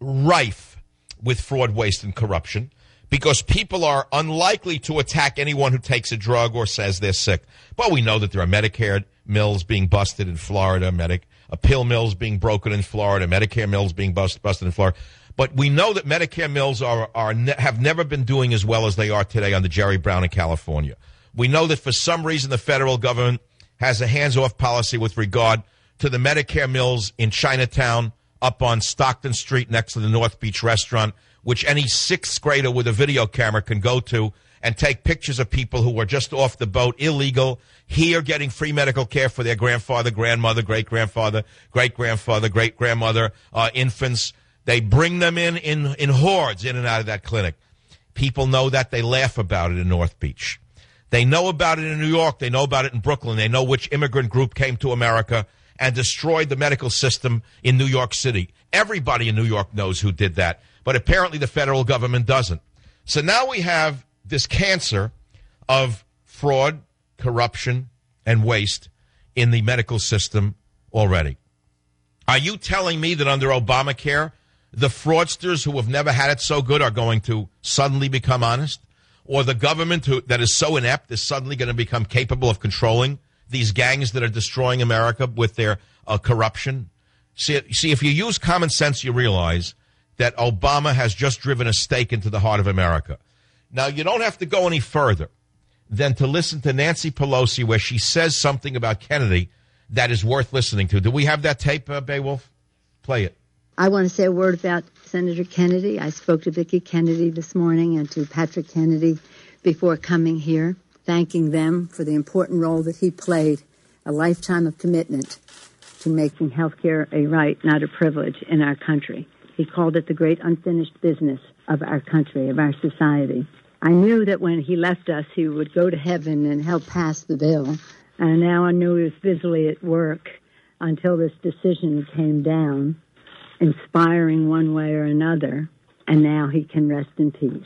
rife with fraud, waste, and corruption because people are unlikely to attack anyone who takes a drug or says they're sick. But we know that there are Medicare mills being busted in Florida, Medic, uh, pill mills being broken in Florida, Medicare mills being bust, busted in Florida. But we know that Medicare mills are, are ne- have never been doing as well as they are today under Jerry Brown in California. We know that for some reason the federal government has a hands-off policy with regard to the Medicare mills in Chinatown up on Stockton Street next to the North Beach restaurant, which any sixth grader with a video camera can go to and take pictures of people who are just off the boat, illegal, here getting free medical care for their grandfather, grandmother, great-grandfather, great-grandfather, great-grandmother, uh, infants. They bring them in, in in hordes in and out of that clinic. People know that. They laugh about it in North Beach. They know about it in New York. They know about it in Brooklyn. They know which immigrant group came to America and destroyed the medical system in New York City. Everybody in New York knows who did that, but apparently the federal government doesn't. So now we have this cancer of fraud, corruption, and waste in the medical system already. Are you telling me that under Obamacare, the fraudsters who have never had it so good are going to suddenly become honest? Or the government who, that is so inept is suddenly going to become capable of controlling these gangs that are destroying America with their uh, corruption? See, see, if you use common sense, you realize that Obama has just driven a stake into the heart of America. Now, you don't have to go any further than to listen to Nancy Pelosi where she says something about Kennedy that is worth listening to. Do we have that tape, uh, Beowulf? Play it. I want to say a word about Senator Kennedy. I spoke to Vicki Kennedy this morning and to Patrick Kennedy before coming here, thanking them for the important role that he played, a lifetime of commitment to making health care a right, not a privilege, in our country. He called it the great unfinished business of our country, of our society. I knew that when he left us, he would go to heaven and help pass the bill. And now I knew he was busily at work until this decision came down, inspiring one way or another, and now he can rest in peace.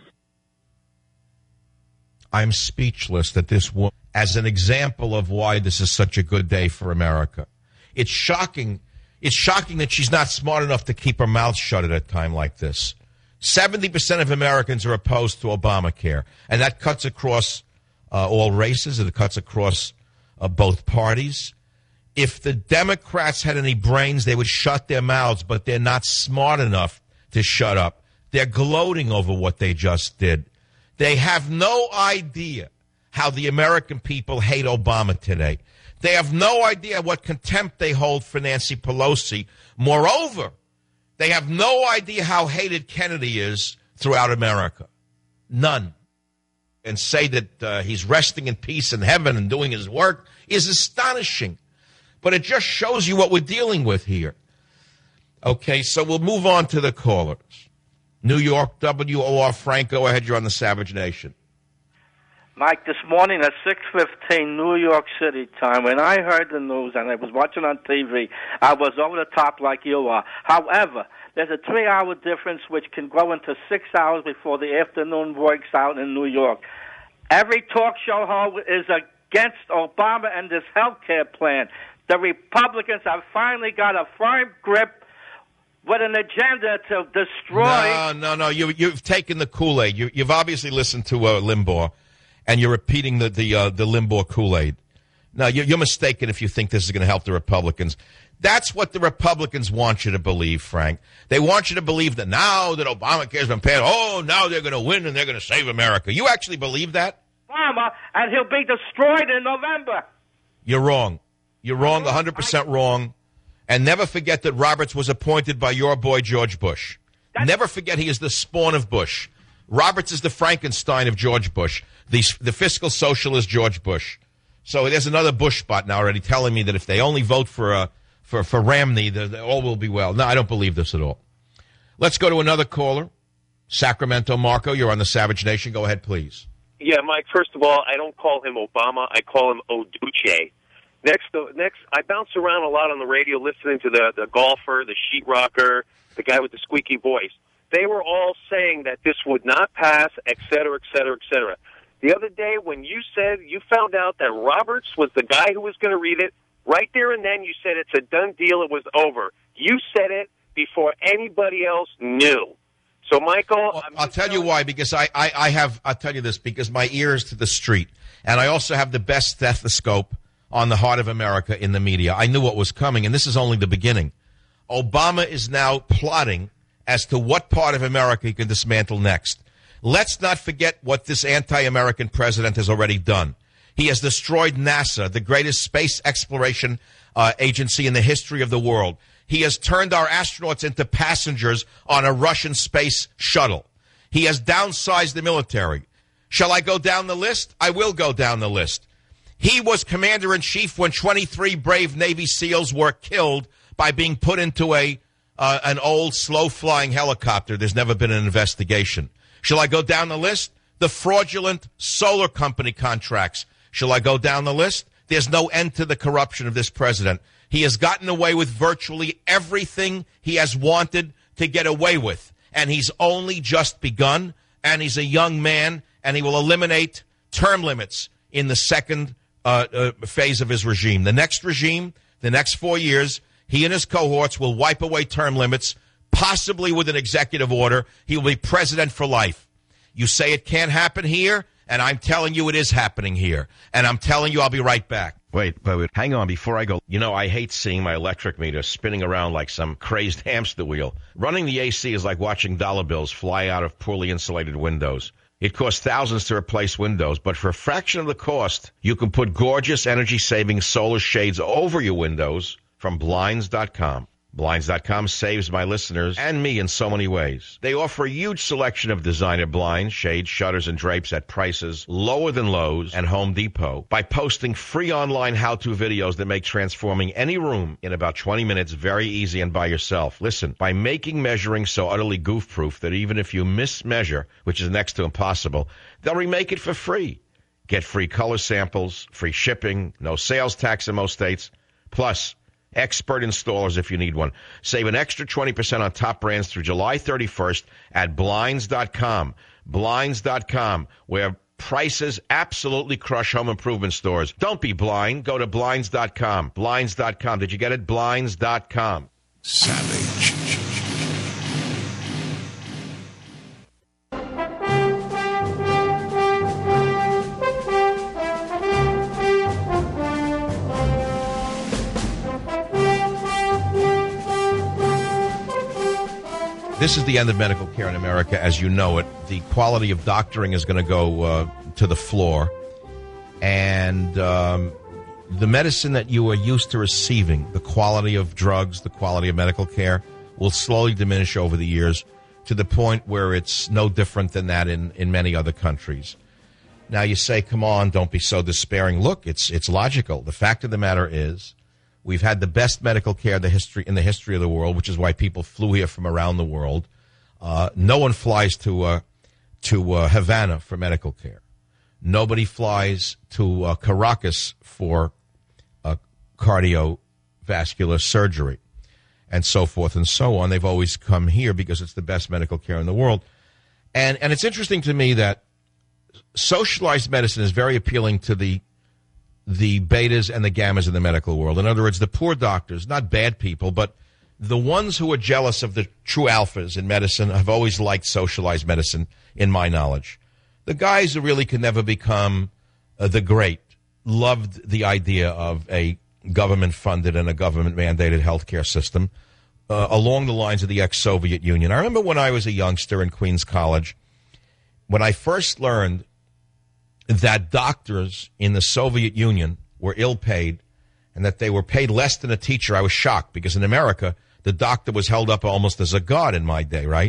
I'm speechless that this woman, as an example of why this is such a good day for America. It's shocking. It's shocking that she's not smart enough to keep her mouth shut at a time like this. seventy percent of Americans are opposed to Obamacare, and that cuts across uh, all races, and it cuts across uh, both parties. If the Democrats had any brains, they would shut their mouths, but they're not smart enough to shut up. They're gloating over what they just did. They have no idea how the American people hate Obama today. They have no idea what contempt they hold for Nancy Pelosi. Moreover, they have no idea how hated Kennedy is throughout America. None. And say that uh, he's resting in peace in heaven and doing his work is astonishing. But it just shows you what we're dealing with here. Okay, so we'll move on to the callers. New York, W O R, Frank, go ahead. You're on the Savage Nation. Mike, this morning at six fifteen New York City time, when I heard the news and I was watching on T V, I was over the top like you are. However, there's a three-hour difference which can go into six hours before the afternoon breaks out in New York. Every talk show host is against Obama and this health care plan. The Republicans have finally got a firm grip with an agenda to destroy... No, no, no. You, you've taken the Kool-Aid. You, you've obviously listened to uh, Limbaugh, and you're repeating the, the, uh, the Limbaugh Kool-Aid. No, you're, you're mistaken if you think this is going to help the Republicans. That's what the Republicans want you to believe, Frank. They want you to believe that now that Obamacare's been passed, oh, now they're going to win and they're going to save America. You actually believe that? Obama, and he'll be destroyed in November. You're wrong. You're wrong, one hundred percent wrong. And never forget that Roberts was appointed by your boy George Bush. That's never forget he is the spawn of Bush. Roberts is the Frankenstein of George Bush, the, the fiscal socialist George Bush. So there's another Bush spot now already telling me that if they only vote for uh, for, for Romney, the, the, all will be well. No, I don't believe this at all. Let's go to another caller. Sacramento, Marco, you're on the Savage Nation. Go ahead, please. Yeah, Mike, first of all, I don't call him Obama. I call him Oduche. Next, next, I bounce around a lot on the radio listening to the, the golfer, the sheetrocker, the guy with the squeaky voice. They were all saying that this would not pass, et cetera, et cetera, et cetera. The other day when you said you found out that Roberts was the guy who was going to read it, right there and then you said it's a done deal, it was over. You said it before anybody else knew. So, Michael... Well, I'll tell you why, because I, I, I have, I'll tell you this, because my ear is to the street, and I also have the best stethoscope on the heart of America in the media. I knew what was coming, and this is only the beginning. Obama is now plotting as to what part of America he can dismantle next. Let's not forget what this anti-American president has already done. He has destroyed NASA, the greatest space exploration uh, agency in the history of the world. He has turned our astronauts into passengers on a Russian space shuttle. He has downsized the military. Shall I go down the list? I will go down the list. He was commander-in-chief when twenty-three brave Navy SEALs were killed by being put into a uh, an old, slow-flying helicopter. There's never been an investigation. Shall I go down the list? The fraudulent solar company contracts. Shall I go down the list? There's no end to the corruption of this president. He has gotten away with virtually everything he has wanted to get away with. And he's only just begun, and he's a young man, and he will eliminate term limits in the second uh, uh, phase of his regime. The next regime, the next four years, he and his cohorts will wipe away term limits, possibly with an executive order. He will be president for life. You say it can't happen here, and I'm telling you it is happening here. And I'm telling you I'll be right back. Wait, wait, wait. Hang on before I go. You know, I hate seeing my electric meter spinning around like some crazed hamster wheel. Running the A C is like watching dollar bills fly out of poorly insulated windows. It costs thousands to replace windows, but for a fraction of the cost, you can put gorgeous energy-saving solar shades over your windows from Blinds dot com. Blinds dot com saves my listeners and me in so many ways. They offer a huge selection of designer blinds, shades, shutters, and drapes at prices lower than Lowe's and Home Depot by posting free online how-to videos that make transforming any room in about twenty minutes very easy and by yourself. Listen, by making measuring so utterly goof-proof that even if you mismeasure, which is next to impossible, they'll remake it for free. Get free color samples, free shipping, no sales tax in most states, plus expert installers if you need one. Save an extra twenty percent on top brands through July thirty-first at Blinds dot com. Blinds dot com, where prices absolutely crush home improvement stores. Don't be blind. Go to Blinds dot com. Blinds dot com. Did you get it? Blinds dot com. Savage. This is the end of medical care in America as you know it. The quality of doctoring is going to go uh, to the floor. And um, the medicine that you are used to receiving, the quality of drugs, the quality of medical care, will slowly diminish over the years to the point where it's no different than that in, in many other countries. Now you say, come on, don't be so despairing. Look, it's it's logical. The fact of the matter is We've had the best medical care in the history in the history of the world, which is why people flew here from around the world. Uh, no one flies to uh, to uh, Havana for medical care. Nobody flies to uh, Caracas for uh, cardiovascular surgery, and so forth and so on. They've always come here because it's the best medical care in the world. And and it's interesting to me that socialized medicine is very appealing to the the betas and the gammas in the medical world. In other words, the poor doctors, not bad people, but the ones who are jealous of the true alphas in medicine have always liked socialized medicine, in my knowledge. The guys who really could never become uh, the great loved the idea of a government-funded and a government-mandated healthcare system uh, along the lines of the ex-Soviet Union. I remember when I was a youngster in Queens College, when I first learned that doctors in the Soviet Union were ill-paid and that they were paid less than a teacher, I was shocked because in America, the doctor was held up almost as a god in my day, right?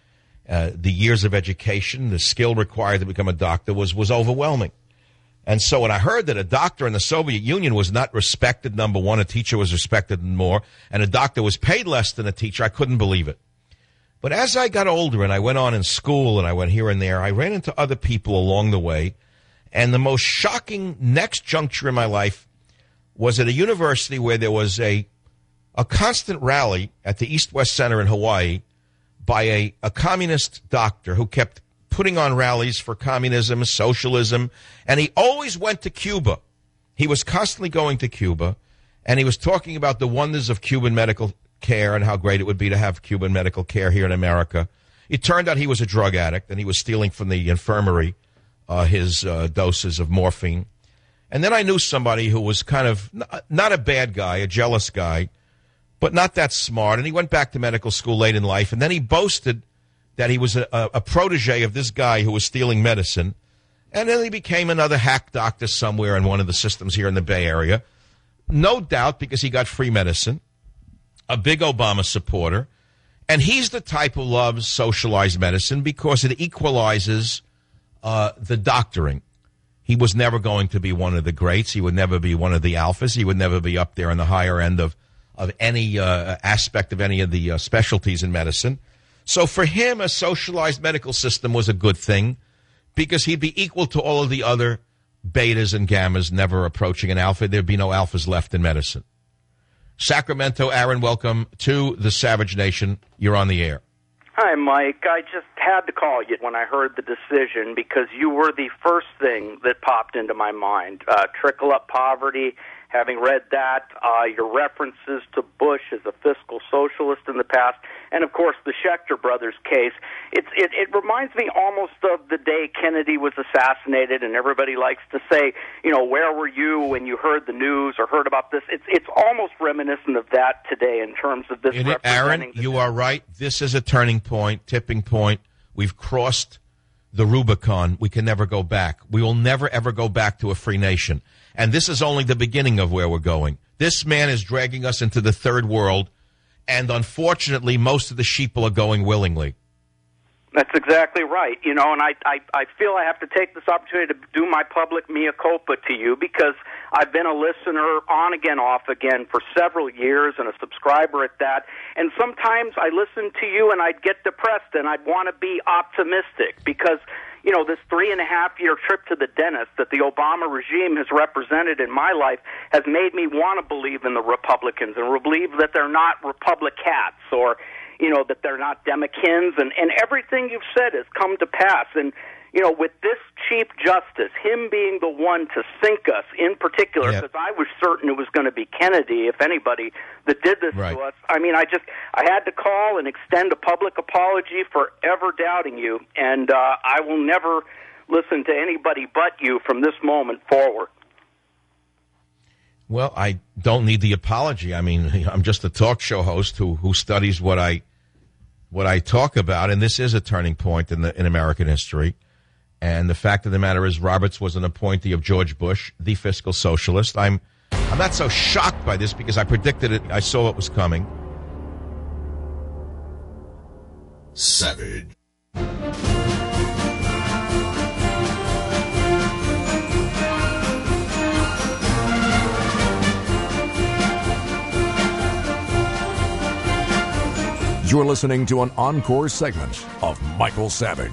Uh, the years of education, the skill required to become a doctor was, was overwhelming. And so when I heard that a doctor in the Soviet Union was not respected, number one, a teacher was respected more, and a doctor was paid less than a teacher, I couldn't believe it. But as I got older and I went on in school and I went here and there, I ran into other people along the way. And the most shocking next juncture in my life was at a university where there was a a constant rally at the East-West Center in Hawaii by a, a communist doctor who kept putting on rallies for communism, socialism, and he always went to Cuba. He was constantly going to Cuba, and he was talking about the wonders of Cuban medical care and how great it would be to have Cuban medical care here in America. It turned out he was a drug addict, and he was stealing from the infirmary Uh, his uh, doses of morphine. And then I knew somebody who was kind of n- not a bad guy, a jealous guy, but not that smart. And he went back to medical school late in life. And then he boasted that he was a, a, a protege of this guy who was stealing medicine. And then he became another hack doctor somewhere in one of the systems here in the Bay Area. No doubt because he got free medicine, a big Obama supporter. And he's the type who loves socialized medicine because it equalizes Uh, the doctoring. He was never going to be one of the greats. He would never be one of the alphas. He would never be up there in the higher end of, of any uh, aspect of any of the uh, specialties in medicine. So for him, a socialized medical system was a good thing because he'd be equal to all of the other betas and gammas never approaching an alpha. There'd be no alphas left in medicine. Sacramento, Aaron, welcome to the Savage Nation. You're on the air. Hi, Mike. I just had to call you when I heard the decision because you were the first thing that popped into my mind. Uh, trickle-up poverty, having read that, uh, your references to Bush as a fiscal socialist in the past, and, of course, the Schechter brothers case. It's, it, it reminds me almost of the day Kennedy was assassinated, and everybody likes to say, you know, where were you when you heard the news or heard about this? It's, it's almost reminiscent of that today in terms of this It, representing... Aaron, you are right. This is a turning point, tipping point. We've crossed the Rubicon. We can never go back. We will never, ever go back to a free nation. And this is only the beginning of where we're going. This man is dragging us into the third world, and unfortunately, most of the sheeple are going willingly. That's exactly right. You know, and I, I, I feel I have to take this opportunity to do my public mea culpa to you because I've been a listener on again, off again for several years and a subscriber at that. And sometimes I listen to you and I'd get depressed and I'd want to be optimistic because, you know, this three and a half year trip to the dentist that the Obama regime has represented in my life has made me want to believe in the Republicans and believe that they're not Republicats or, you know, that they're not Demokins, and, and everything you've said has come to pass. And, you know, with this Chief Justice, him being the one to sink us in particular, because yep. I was certain it was going to be Kennedy, if anybody, that did this right. to us. I mean, I just, I had to call and extend a public apology for ever doubting you, and uh, I will never listen to anybody but you from this moment forward. Well, I don't need the apology. I mean, I'm just a talk show host who who studies what I what I talk about, and this is a turning point in the in American history. And the fact of the matter is, Roberts was an appointee of George Bush, the fiscal socialist. I'm I'm not so shocked by this because I predicted it. I saw it was coming. Savage. You're listening to an encore segment of Michael Savage.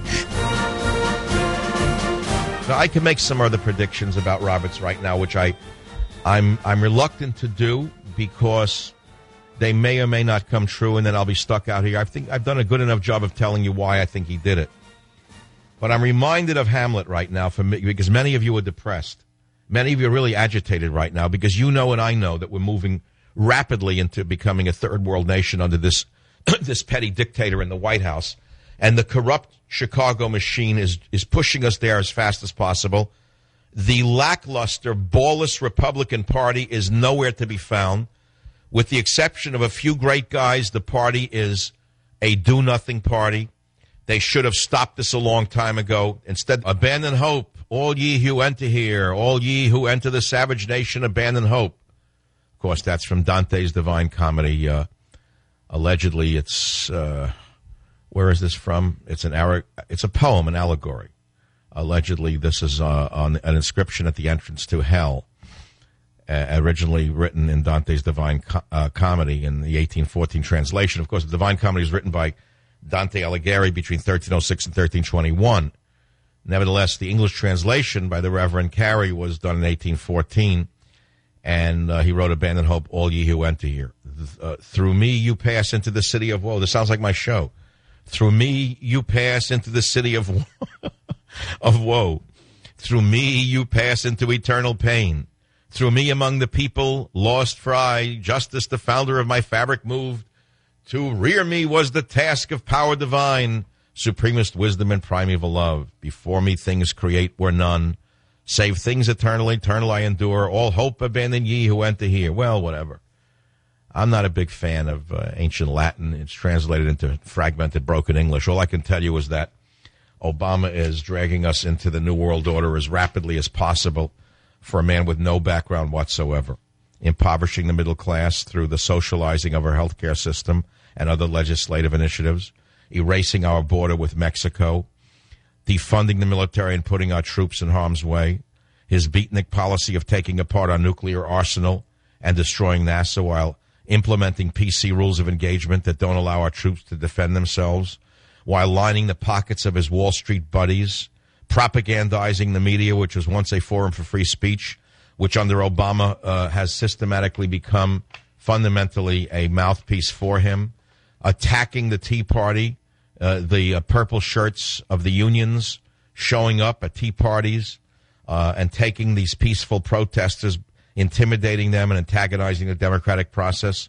Now, I can make some other predictions about Roberts right now, which I, I'm, I'm reluctant to do because they may or may not come true, and then I'll be stuck out here. I think I've done a good enough job of telling you why I think he did it. But I'm reminded of Hamlet right now for me, because many of you are depressed. Many of you are really agitated right now because you know and I know that we're moving rapidly into becoming a third world nation under this this petty dictator in the White House. And the corrupt Chicago machine is, is pushing us there as fast as possible. The lackluster, ballless Republican Party is nowhere to be found. With the exception of a few great guys, the party is a do-nothing party. They should have stopped this a long time ago. Instead, abandon hope. All ye who enter here, all ye who enter the savage nation, abandon hope. Of course, that's from Dante's Divine Comedy. Uh, allegedly, it's... Uh, where is this from? It's an ara- It's a poem, an allegory. Allegedly, this is uh, on an inscription at the entrance to hell, uh, originally written in Dante's Divine Co- uh, Comedy in the eighteen fourteen translation. Of course, the Divine Comedy is written by Dante Alighieri between thirteen oh six and thirteen twenty-one. Nevertheless, the English translation by the Reverend Carey was done in eighteen fourteen, and uh, he wrote, "Abandon hope, all ye who enter here. Uh, through me you pass into the city of woe." This sounds like my show. Through me you pass into the city of woe. of woe. Through me you pass into eternal pain. Through me among the people, lost fry, justice the founder of my fabric moved. To rear me was the task of power divine, supremest wisdom and primeval love. Before me things create were none, save things eternal, eternal I endure. All hope abandon ye who enter here. Well, whatever. I'm not a big fan of uh, ancient Latin. It's translated into fragmented, broken English. All I can tell you is that Obama is dragging us into the New World Order as rapidly as possible for a man with no background whatsoever, impoverishing the middle class through the socializing of our healthcare system and other legislative initiatives, erasing our border with Mexico, defunding the military and putting our troops in harm's way, his beatnik policy of taking apart our nuclear arsenal and destroying NASA while implementing P C rules of engagement that don't allow our troops to defend themselves, while lining the pockets of his Wall Street buddies, propagandizing the media, which was once a forum for free speech, which under Obama uh, has systematically become fundamentally a mouthpiece for him, attacking the Tea Party, uh, the uh, purple shirts of the unions showing up at Tea Parties uh, and taking these peaceful protesters, intimidating them and antagonizing the democratic process.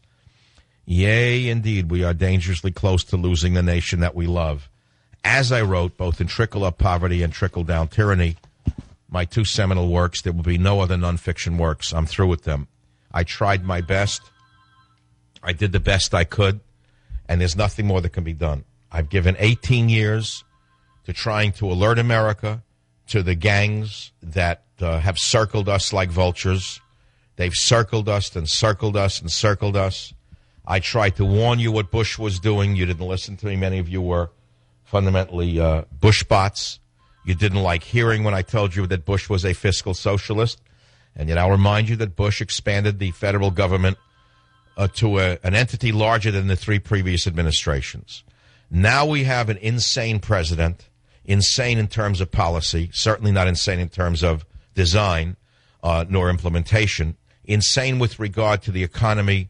Yea, indeed, we are dangerously close to losing the nation that we love. As I wrote, both in Trickle-Up Poverty and Trickle-Down Tyranny, my two seminal works, there will be no other nonfiction works. I'm through with them. I tried my best. I did the best I could, and there's nothing more that can be done. I've given eighteen years to trying to alert America to the gangs that uh, have circled us like vultures. They've circled us and circled us and circled us. I tried to warn you what Bush was doing. You didn't listen to me. Many of you were fundamentally uh, Bush bots. You didn't like hearing when I told you that Bush was a fiscal socialist. And yet I'll remind you that Bush expanded the federal government uh, to a, an entity larger than the three previous administrations. Now we have an insane president, insane in terms of policy, certainly not insane in terms of design uh, nor implementation, insane with regard to the economy.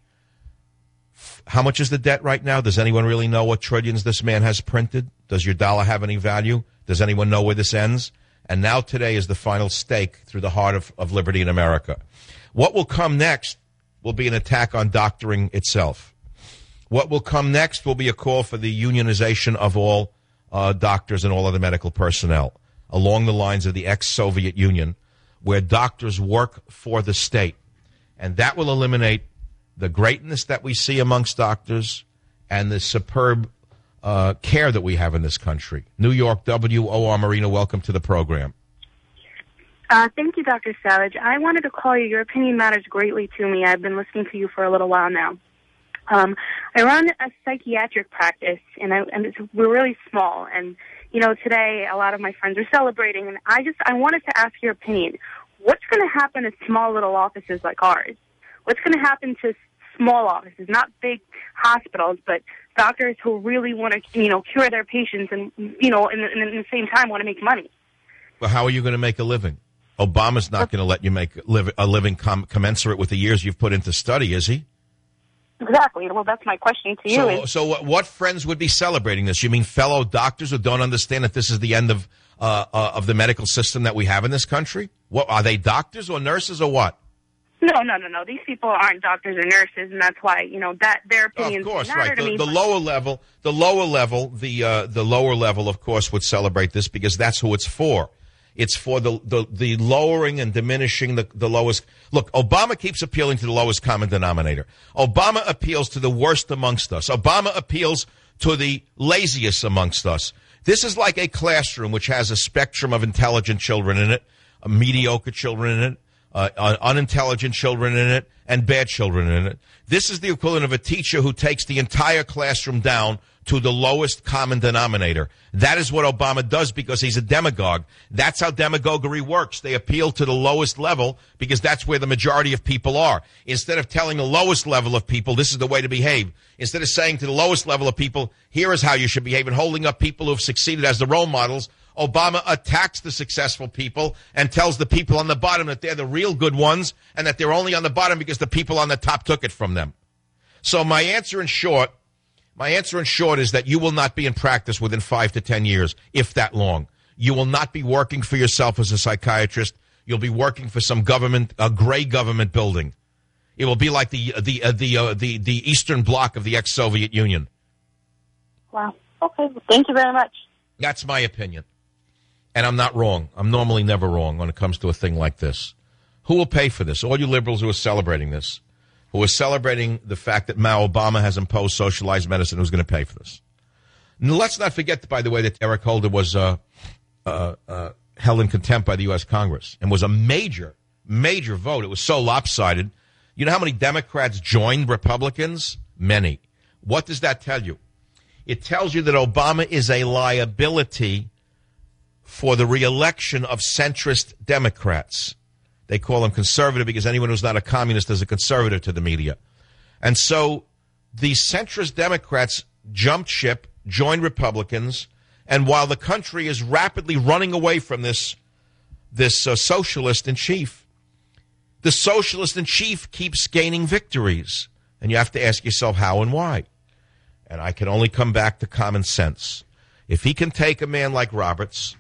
How much is the debt right now? Does anyone really know what trillions this man has printed? Does your dollar have any value? Does anyone know where this ends? And now today is the final stake through the heart of, of liberty in America. What will come next will be an attack on doctoring itself. What will come next will be a call for the unionization of all uh, doctors and all other medical personnel along the lines of the ex-Soviet Union, where doctors work for the state. And that will eliminate the greatness that we see amongst doctors and the superb uh, care that we have in this country. New York, W O R Marina, welcome to the program. Uh, thank you, Doctor Savage. I wanted to call you. Your opinion matters greatly to me. I've been listening to you for a little while now. Um, I run a psychiatric practice, and, I, and it's, we're really small. And, you know, today a lot of my friends are celebrating, and I just I wanted to ask your opinion. What's going to happen to small little offices like ours? What's going to happen to small offices, not big hospitals, but doctors who really want to, you know, cure their patients and, you know, in, in, in the same time want to make money. Well, how are you going to make a living? Obama's not going to let you make a living com- commensurate with the years you've put into study, is he? Exactly. Well, that's my question to you. So, is, so what, what friends would be celebrating this? You mean fellow doctors who don't understand that this is the end of uh, uh, of the medical system that we have in this country? What are they, doctors or nurses or what? No, no, no, no. These people aren't doctors or nurses, and that's why, you know, that their opinions of course, matter right. to The, me. the lower level, the lower level, the uh, the lower level, of course, would celebrate this because that's who it's for. It's for the the, the lowering and diminishing the, the lowest. Look, Obama keeps appealing to the lowest common denominator. Obama appeals to the worst amongst us. Obama appeals to the laziest amongst us. This is like a classroom which has a spectrum of intelligent children in it, uh, mediocre children in it, uh, unintelligent children in it, and bad children in it. This is the equivalent of a teacher who takes the entire classroom down to the lowest common denominator. That is what Obama does because he's a demagogue. That's how demagoguery works. They appeal to the lowest level because that's where the majority of people are. Instead of telling the lowest level of people, this is the way to behave. Instead of saying to the lowest level of people, here is how you should behave, and holding up people who have succeeded as the role models, Obama attacks the successful people and tells the people on the bottom that they're the real good ones and that they're only on the bottom because the people on the top took it from them. So my answer in short, my answer in short is that you will not be in practice within five to ten years, if that long. You will not be working for yourself as a psychiatrist. You'll be working for some government, a gray government building. It will be like the the uh, the uh, the the Eastern Bloc of the ex-Soviet Union. Wow. Okay. Well, thank you very much. That's my opinion. And I'm not wrong. I'm normally never wrong when it comes to a thing like this. Who will pay for this? All you liberals who are celebrating this, who are celebrating the fact that Mao Obama has imposed socialized medicine, who's going to pay for this? And let's not forget, by the way, that Eric Holder was uh, uh, uh, held in contempt by the U S Congress and was a major, major vote. It was so lopsided. You know how many Democrats joined Republicans? Many. What does that tell you? It tells you that Obama is a liability for the reelection of centrist Democrats. They call them conservative because anyone who's not a communist is a conservative to the media. And so the centrist Democrats jumped ship, joined Republicans, and while the country is rapidly running away from this, this uh, socialist in chief, the socialist in chief keeps gaining victories. And you have to ask yourself how and why. And I can only come back to common sense. If he can take a man like Roberts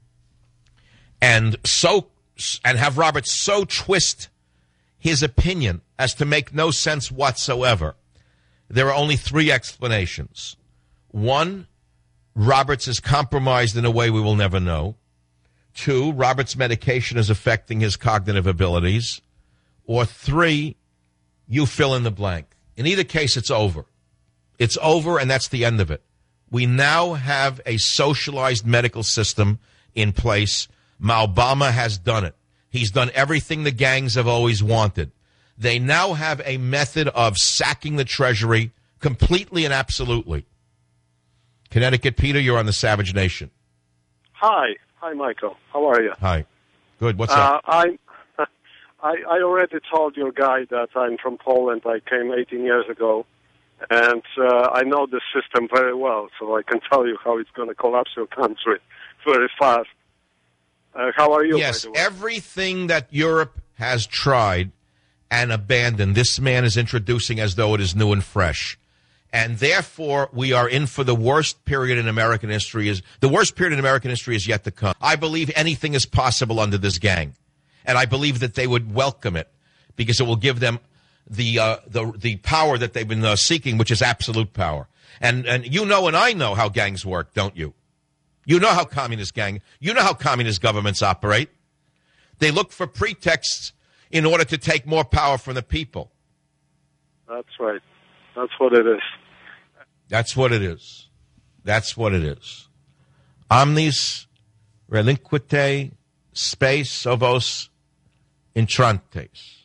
and so and have Roberts so twist his opinion as to make no sense whatsoever, there are only three explanations. One, Roberts is compromised in a way we will never know. Two, Roberts' medication is affecting his cognitive abilities. Or three, you fill in the blank. In either case, it's over. It's over, and that's the end of it. We now have a socialized medical system in place. Obama has done it. He's done everything the gangs have always wanted. They now have a method of sacking the Treasury completely and absolutely. Connecticut Peter, you're on the Savage Nation. Hi. Hi, Michael. How are you? Hi. Good. What's uh, up? I, I I already told your guy that I'm from Poland. I came eighteen years ago. And uh, I know the system very well, so I can tell you how it's going to collapse your country very fast. Uh, how are you? Yes, everything that Europe has tried and abandoned, this man is introducing as though it is new and fresh. And therefore, we are in for the worst period in American history. Is the worst period in American history is yet to come. I believe anything is possible under this gang. And I believe that they would welcome it because it will give them the uh, the the power that they've been uh, seeking, which is absolute power. And and you know and I know how gangs work, don't you? You know how communist gang, you know how communist governments operate. They look for pretexts in order to take more power from the people. That's right. That's what it is. That's what it is. That's what it is. Omnis relinquite spes ovos intrantes.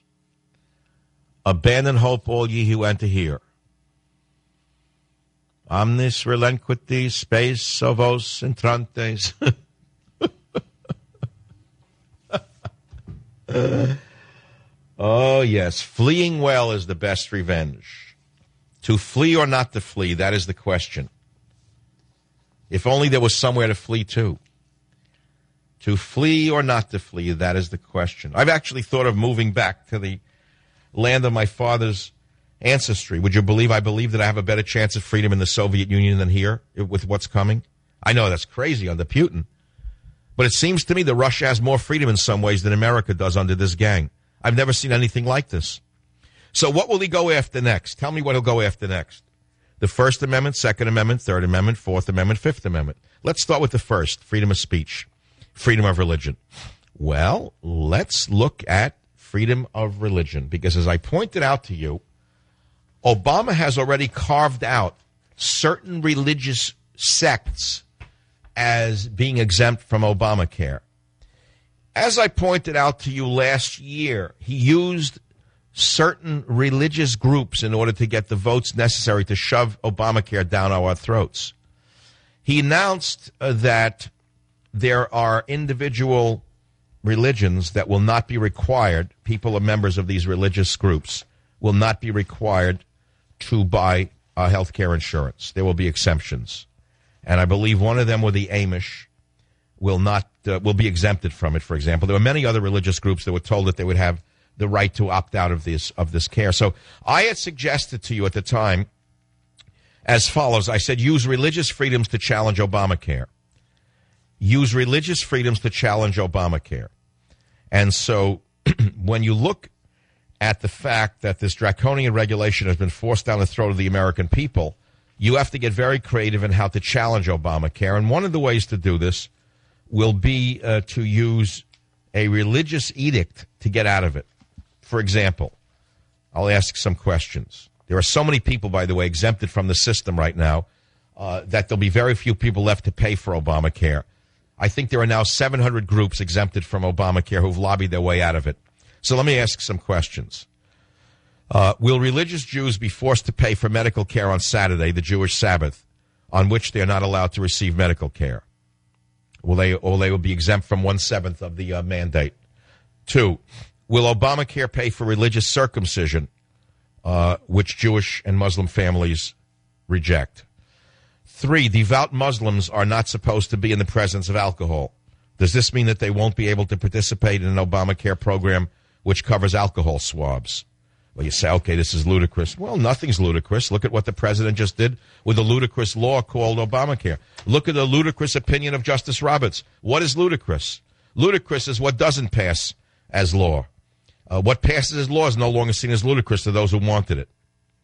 Abandon hope, all ye who enter here. Omnis relinquite spes ovos intrantes. Oh, yes. Fleeing well is the best revenge. To flee or not to flee, that is the question. If only there was somewhere to flee to. To flee or not to flee, that is the question. I've actually thought of moving back to the land of my father's ancestry. Would you believe I believe that I have a better chance of freedom in the Soviet Union than here with what's coming? I know that's crazy under Putin. But it seems to me that Russia has more freedom in some ways than America does under this gang. I've never seen anything like this. So what will he go after next? Tell me what he'll go after next. The First Amendment, Second Amendment, Third Amendment, Fourth Amendment, Fifth Amendment. Let's start with the first, freedom of speech, freedom of religion. Well, let's look at freedom of religion, because as I pointed out to you, Obama has already carved out certain religious sects as being exempt from Obamacare. As I pointed out to you last year, he used certain religious groups in order to get the votes necessary to shove Obamacare down our throats. He announced uh, that there are individual religions that will not be required, people or members of these religious groups will not be required to buy uh, health care insurance. There will be exemptions. And I believe one of them, with the Amish, will not uh, will be exempted from it, for example. There were many other religious groups that were told that they would have the right to opt out of this of this care. So I had suggested to you at the time as follows. I said, use religious freedoms to challenge Obamacare. Use religious freedoms to challenge Obamacare. And so when you look at the fact that this draconian regulation has been forced down the throat of the American people, you have to get very creative in how to challenge Obamacare. And one of the ways to do this will be uh, to use a religious edict to get out of it. For example, I'll ask some questions. There are so many people, by the way, exempted from the system right now uh, that there'll be very few people left to pay for Obamacare. I think there are now seven hundred groups exempted from Obamacare who've lobbied their way out of it. So let me ask some questions. Uh, will religious Jews be forced to pay for medical care on Saturday, the Jewish Sabbath, on which they are not allowed to receive medical care? Will they, or they will be exempt from one-seventh of the uh, mandate? Two, will Obamacare pay for religious circumcision, uh, which Jewish and Muslim families reject? Three, devout Muslims are not supposed to be in the presence of alcohol. Does this mean that they won't be able to participate in an Obamacare program which covers alcohol swabs? Well, you say, okay, this is ludicrous. Well, nothing's ludicrous. Look at what the president just did with a ludicrous law called Obamacare. Look at the ludicrous opinion of Justice Roberts. What is ludicrous? Ludicrous is what doesn't pass as law. Uh, what passes as law is no longer seen as ludicrous to those who wanted it.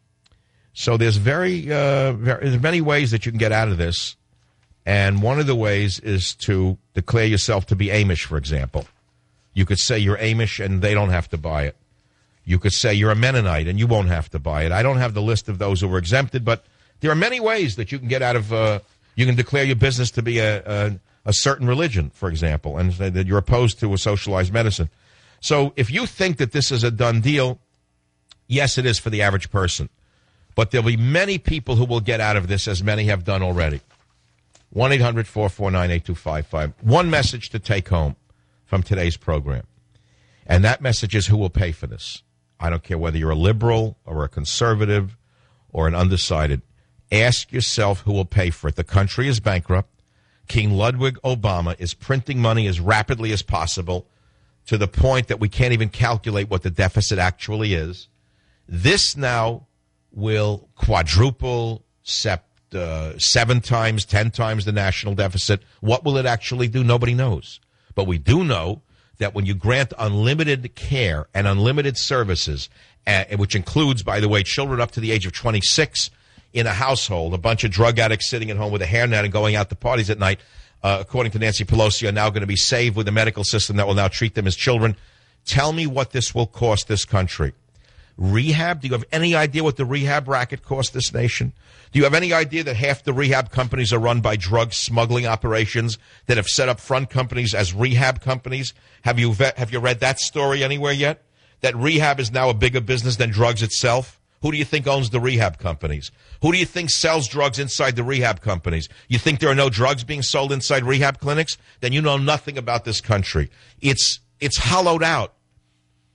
So there's very, uh, very there's many ways that you can get out of this. And one of the ways is to declare yourself to be Amish, for example. You could say you're Amish and they don't have to buy it. You could say you're a Mennonite and you won't have to buy it. I don't have the list of those who were exempted, but there are many ways that you can get out of, uh, you can declare your business to be a, a, a certain religion, for example, and say that you're opposed to a socialized medicine. So if you think that this is a done deal, yes, it is for the average person. But there'll be many people who will get out of this, as many have done already. one eight hundred four four nine eight two five five. One message to take home from today's program. And that message is, who will pay for this? I don't care whether you're a liberal or a conservative or an undecided. Ask yourself who will pay for it. The country is bankrupt. King Ludwig Obama is printing money as rapidly as possible to the point that we can't even calculate what the deficit actually is. This now will quadruple, sept, uh, seven times, ten times the national deficit. What will it actually do? Nobody knows. But we do know that when you grant unlimited care and unlimited services, uh, which includes, by the way, children up to the age of twenty-six in a household, a bunch of drug addicts sitting at home with a hairnet and going out to parties at night, uh, according to Nancy Pelosi, are now going to be saved with a medical system that will now treat them as children. Tell me what this will cost this country. Rehab? Do you have any idea what the rehab racket costs this nation? Do you have any idea that half the rehab companies are run by drug smuggling operations that have set up front companies as rehab companies? Have you ve- have you read that story anywhere yet? That rehab is now a bigger business than drugs itself? Who do you think owns the rehab companies? Who do you think sells drugs inside the rehab companies? You think there are no drugs being sold inside rehab clinics? Then you know nothing about this country. It's it's hollowed out.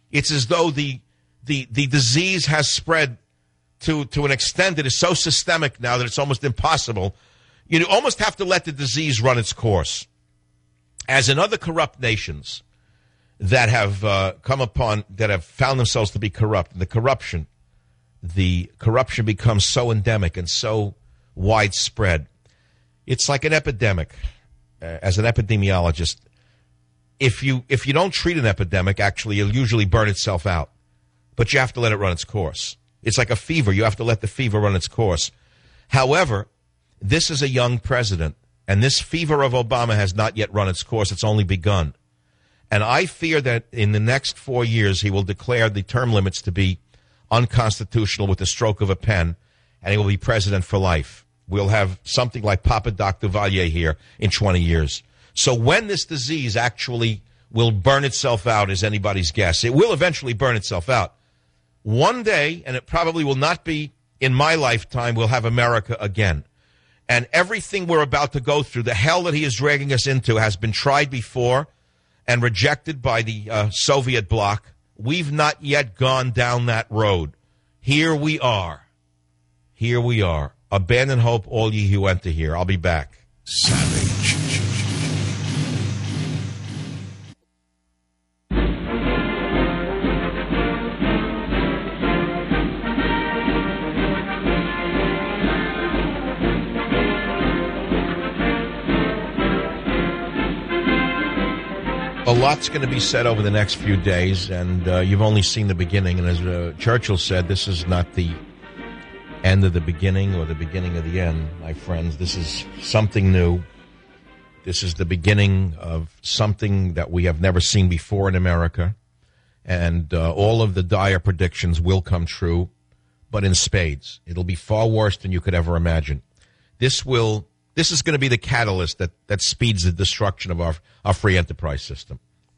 It's as though the the the disease has spread to to an extent that is so systemic now that it's almost impossible. You almost have to let the disease run its course. As in other corrupt nations that have uh, come upon, that have found themselves to be corrupt, the corruption, the corruption becomes so endemic and so widespread. It's like an epidemic. Uh, as an epidemiologist, if you if you don't treat an epidemic, actually, it'll usually burn itself out. But you have to let it run its course. It's like a fever. You have to let the fever run its course. However, this is a young president, and this fever of Obama has not yet run its course. It's only begun. And I fear that in the next four years, he will declare the term limits to be unconstitutional with the stroke of a pen, and he will be president for life. We'll have something like Papa Doc Duvalier here in twenty years. So when this disease actually will burn itself out is anybody's guess. It will eventually burn itself out. One day, and it probably will not be in my lifetime, we'll have America again. And everything we're about to go through, the hell that he is dragging us into, has been tried before and rejected by the uh, Soviet bloc. We've not yet gone down that road. Here we are. Here we are. Abandon hope, all ye who enter here. I'll be back. Savage. A lot's going to be said over the next few days, and uh, you've only seen the beginning. And as uh, Churchill said, this is not the end of the beginning or the beginning of the end, my friends. This is something new. This is the beginning of something that we have never seen before in America. And uh, all of the dire predictions will come true, but in spades. It'll be far worse than you could ever imagine. This will... This is going to be the catalyst that, that speeds the destruction of our, our free enterprise system.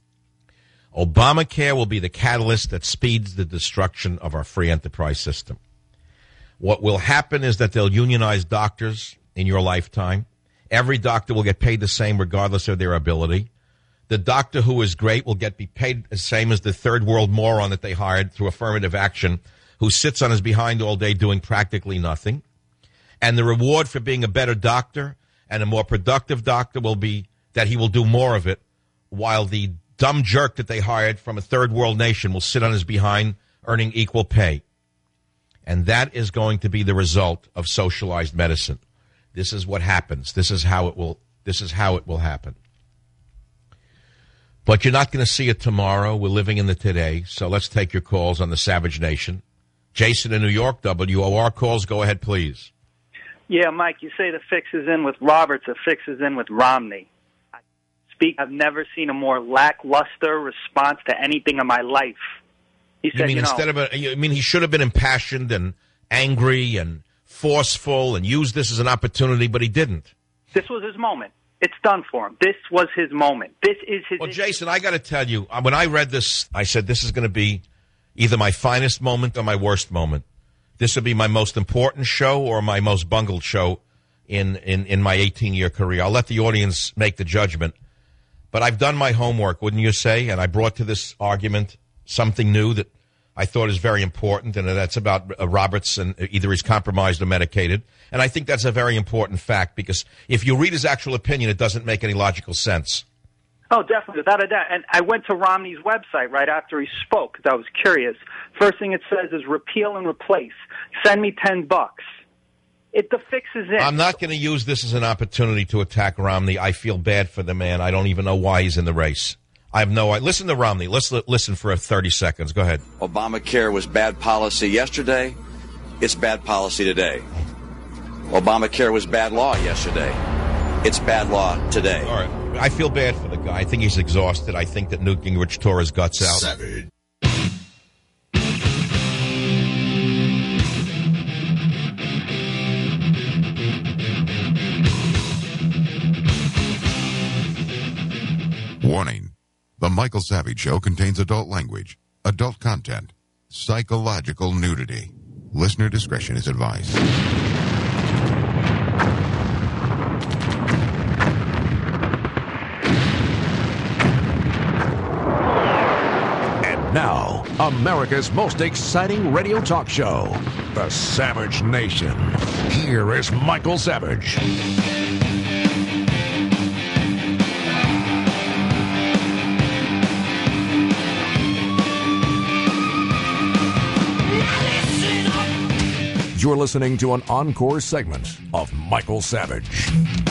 Obamacare will be the catalyst that speeds the destruction of our free enterprise system. What will happen is that they'll unionize doctors in your lifetime. Every doctor will get paid the same regardless of their ability. The doctor who is great will get be paid the same as the third world moron that they hired through affirmative action, who sits on his behind all day doing practically nothing. And the reward for being a better doctor and a more productive doctor will be that he will do more of it, while the dumb jerk that they hired from a third world nation will sit on his behind earning equal pay. And that is going to be the result of socialized medicine. This is what happens. This is how it will, this is how it will happen. But you're not going to see it tomorrow. We're living in the today. So let's take your calls on the Savage Nation. Jason in New York, W O R calls. Go ahead, please. Yeah, Mike, you say the fix is in with Roberts, the fix is in with Romney. I speak, I've never seen a more lackluster response to anything in my life. He said, you mean you know, instead of a, you mean he should have been impassioned and angry and forceful and used this as an opportunity, but he didn't. This was his moment. It's done for him. This was his moment. This is his... Well, Jason, I got to tell you, when I read this, I said this is going to be either my finest moment or my worst moment. This would be my most important show or my most bungled show in, in, in my eighteen-year career. I'll let the audience make the judgment. But I've done my homework, wouldn't you say? And I brought to this argument something new that I thought is very important, and that's about uh, Roberts, and either he's compromised or medicated. And I think that's a very important fact, because if you read his actual opinion, it doesn't make any logical sense. Oh, definitely, without a doubt. And I went to Romney's website right after he spoke because I was curious. First thing it says is repeal and replace. Send me ten bucks. It the fix is in. I'm not going to use this as an opportunity to attack Romney. I feel bad for the man. I don't even know why he's in the race. I have no idea. Listen to Romney. Let's li- listen for thirty seconds. Go ahead. Obamacare was bad policy yesterday. It's bad policy today. Obamacare was bad law yesterday. It's bad law today. All right. I feel bad for the guy. I think he's exhausted. I think that Newt Gingrich tore his guts out. Savage. Warning. The Michael Savage Show contains adult language, adult content, psychological nudity. Listener discretion is advised. Now, America's most exciting radio talk show, The Savage Nation. Here is Michael Savage. You're listening to an encore segment of Michael Savage.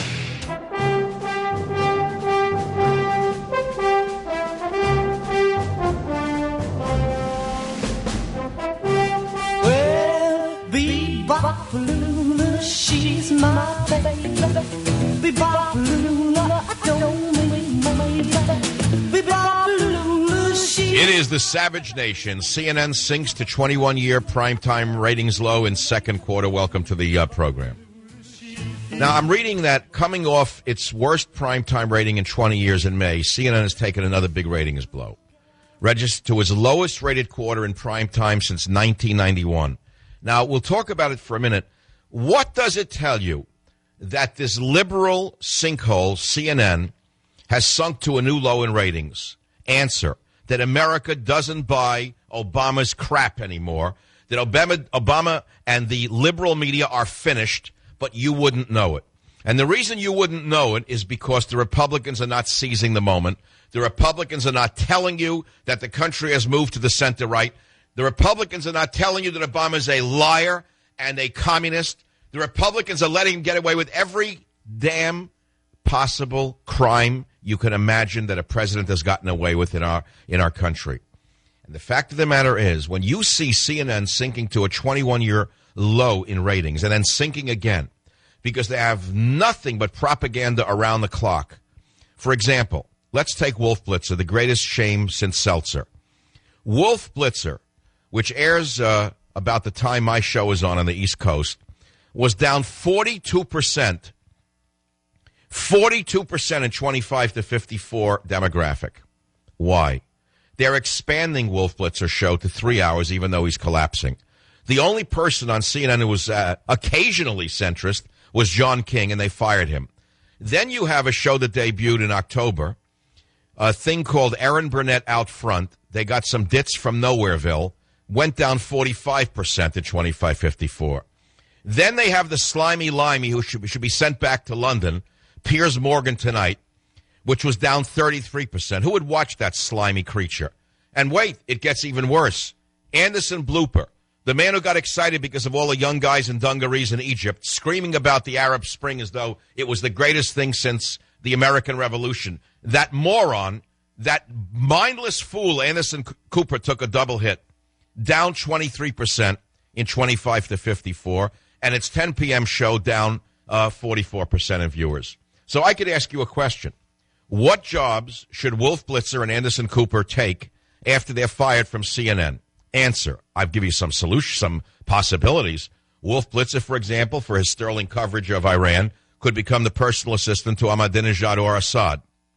Well, Bebop Lula, she's my baby. Bebop Lula, I don't mean my baby. Bebop Lula, she. It is the Savage Nation. C N N sinks to twenty-one-year primetime ratings low in second quarter. Welcome to the uh, program. Now, I'm reading that coming off its worst primetime rating in twenty years in May, C N N has taken another big ratings blow, registered to its lowest-rated quarter in primetime since nineteen ninety-one. Now, we'll talk about it for a minute. What does it tell you that this liberal sinkhole, C N N, has sunk to a new low in ratings? Answer, that America doesn't buy Obama's crap anymore, that Obama, Obama and the liberal media are finished, but you wouldn't know it. And the reason you wouldn't know it is because the Republicans are not seizing the moment. The Republicans are not telling you that the country has moved to the center right. The Republicans are not telling you that Obama is a liar and a communist. The Republicans are letting him get away with every damn possible crime you can imagine that a president has gotten away with in our in our country. And the fact of the matter is, when you see C N N sinking to a twenty-one-year low in ratings and then sinking again because they have nothing but propaganda around the clock. For example, let's take Wolf Blitzer, the greatest shame since Seltzer. Wolf Blitzer, which airs uh, about the time my show is on on the East Coast, was down forty-two percent. forty-two percent in twenty-five to fifty-four demographic. Why? They're expanding Wolf Blitzer's show to three hours, even though he's collapsing. The only person on C N N who was uh, occasionally centrist was John King, and they fired him. Then you have a show that debuted in October, a thing called Erin Burnett Out Front. They got some dits from Nowhereville, went down forty-five percent to twenty-five fifty-four. Then they have the slimy limey who should, should be sent back to London, Piers Morgan Tonight, which was down thirty-three percent. Who would watch that slimy creature? And wait, it gets even worse. Anderson Blooper, the man who got excited because of all the young guys in dungarees in Egypt, screaming about the Arab Spring as though it was the greatest thing since the American Revolution. That moron, that mindless fool, Anderson Cooper, took a double hit, down twenty-three percent in twenty-five to fifty-four, and its ten p.m. show down uh, forty-four percent in viewers. So I could ask you a question. What jobs should Wolf Blitzer and Anderson Cooper take after they're fired from C N N? Answer, I'll give you some solutions, some possibilities. Wolf Blitzer, for example, for his sterling coverage of Iran, could become the personal assistant to Ahmadinejad or Assad.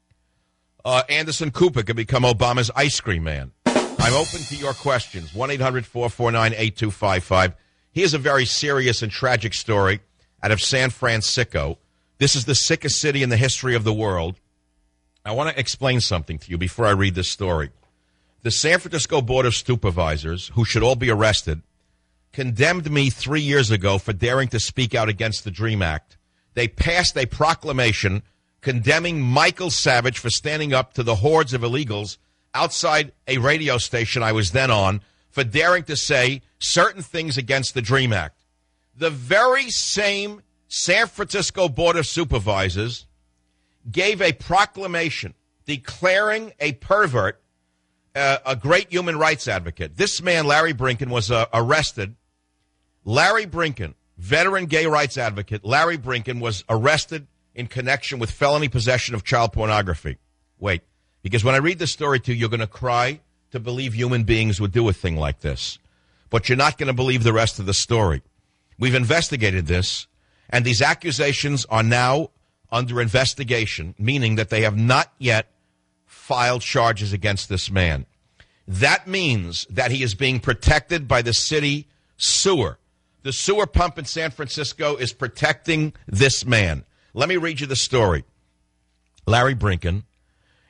Uh, Anderson Cooper could become Obama's ice cream man. I'm open to your questions. one eight hundred four four nine eight two five five. Here's a very serious and tragic story out of San Francisco. This is the sickest city in the history of the world. I want to explain something to you before I read this story. The San Francisco Board of Supervisors, who should all be arrested, condemned me three years ago for daring to speak out against the DREAM Act. They passed a proclamation condemning Michael Savage for standing up to the hordes of illegals outside a radio station I was then on for daring to say certain things against the DREAM Act. The very same San Francisco Board of Supervisors gave a proclamation declaring a pervert uh, a great human rights advocate. This man, Larry Brinken, was uh, arrested. Larry Brinken, veteran gay rights advocate, Larry Brinken was arrested in connection with felony possession of child pornography. Wait, because when I read this story to you, you're going to cry to believe human beings would do a thing like this. But you're not going to believe the rest of the story. We've investigated this, and these accusations are now under investigation, meaning that they have not yet filed charges against this man. That means that he is being protected by the city sewer. The sewer pump in San Francisco is protecting this man. Let me read you the story. Larry Brinken,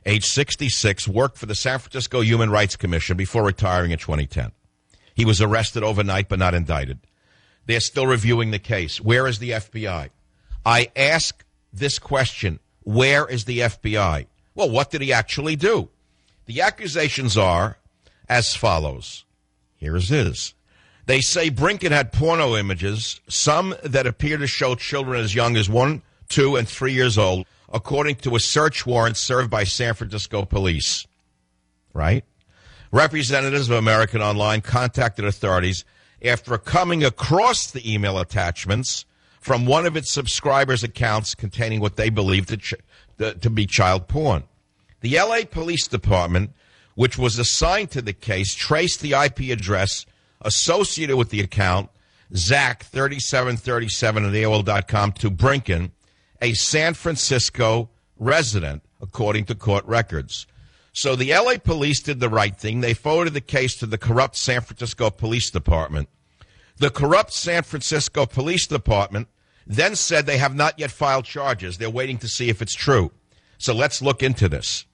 age sixty-six, worked for the San Francisco Human Rights Commission before retiring in twenty ten. He was arrested overnight but not indicted. They're still reviewing the case. Where is the F B I? I ask this question. Where is the F B I? Well, what did he actually do? The accusations are as follows. Here it is. They say Brinken had porno images, some that appear to show children as young as one, two, and three years old, according to a search warrant served by San Francisco police. Right? Representatives of American Online contacted authorities after coming across the email attachments from one of its subscribers' accounts containing what they believed to, ch- to be child porn. The L A Police Department, which was assigned to the case, traced the I P address associated with the account, Zach thirty-seven thirty-seven at A O L dot com, to Brinken, a San Francisco resident, according to court records. So the L A police did the right thing. They forwarded the case to the corrupt San Francisco Police Department. The corrupt San Francisco Police Department then said they have not yet filed charges. They're waiting to see if it's true. So let's look into this.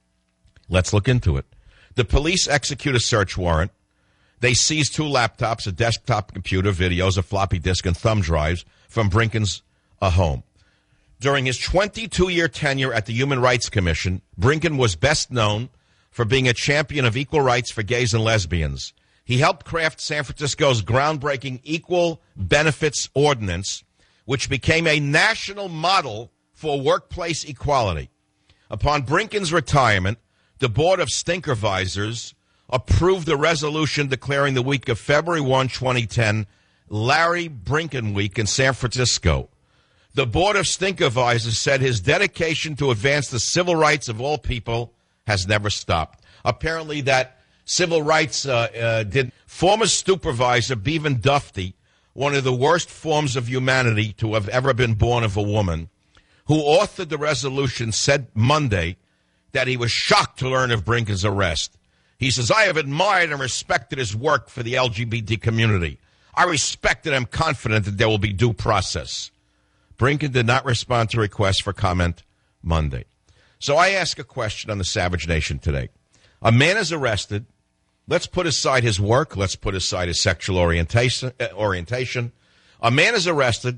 Let's look into it. The police execute a search warrant. They seize two laptops, a desktop computer, videos, a floppy disk, and thumb drives from Brinken's uh, home. During his twenty-two-year tenure at the Human Rights Commission, Brinken was best known for being a champion of equal rights for gays and lesbians. He helped craft San Francisco's groundbreaking Equal Benefits Ordinance, which became a national model for workplace equality. Upon Brinken's retirement, the Board of Stinkervisors approved a resolution declaring the week of February first, twenty ten, Larry Brinken Week in San Francisco. The Board of Stinkervisors said his dedication to advance the civil rights of all people has never stopped. Apparently that civil rights uh, uh, did. Former supervisor Bevan Dufty, one of the worst forms of humanity to have ever been born of a woman, who authored the resolution, said Monday that he was shocked to learn of Brinken's arrest. He says, I have admired and respected his work for the L G B T community. I respect and am confident that there will be due process. Brinken did not respond to requests for comment Monday. So I ask a question on the Savage Nation today. A man is arrested. Let's put aside his work. Let's put aside his sexual orientation. Uh, orientation. A man is arrested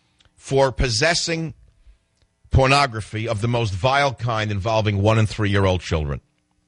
for possessing pornography of the most vile kind involving one- and three-year-old children.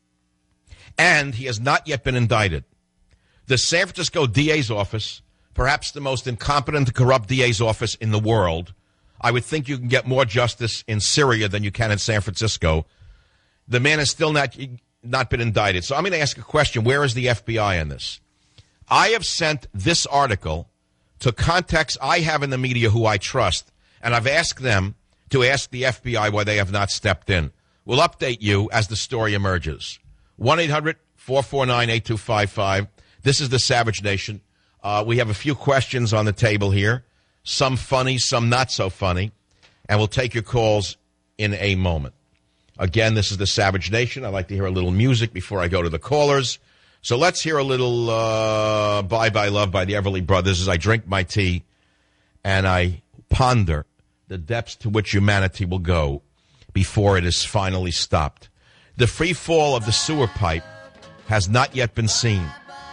And he has not yet been indicted. The San Francisco D A's office, perhaps the most incompetent and corrupt D A's office in the world, I would think you can get more justice in Syria than you can in San Francisco. The man has still not, not been indicted. So I'm going to ask a question. Where is the F B I on this? I have sent this article to contacts I have in the media who I trust, and I've asked them to ask the F B I why they have not stepped in. We'll update you as the story emerges. one eight hundred four four nine eight two five five. This is the Savage Nation. Uh, we have a few questions on the table here. Some funny, some not so funny. And we'll take your calls in a moment. Again, this is the Savage Nation. I'd like to hear a little music before I go to the callers. So let's hear a little uh, Bye Bye Love by the Everly Brothers as I drink my tea and I ponder the depths to which humanity will go before it is finally stopped. The free fall of the sewer pipe has not yet been seen.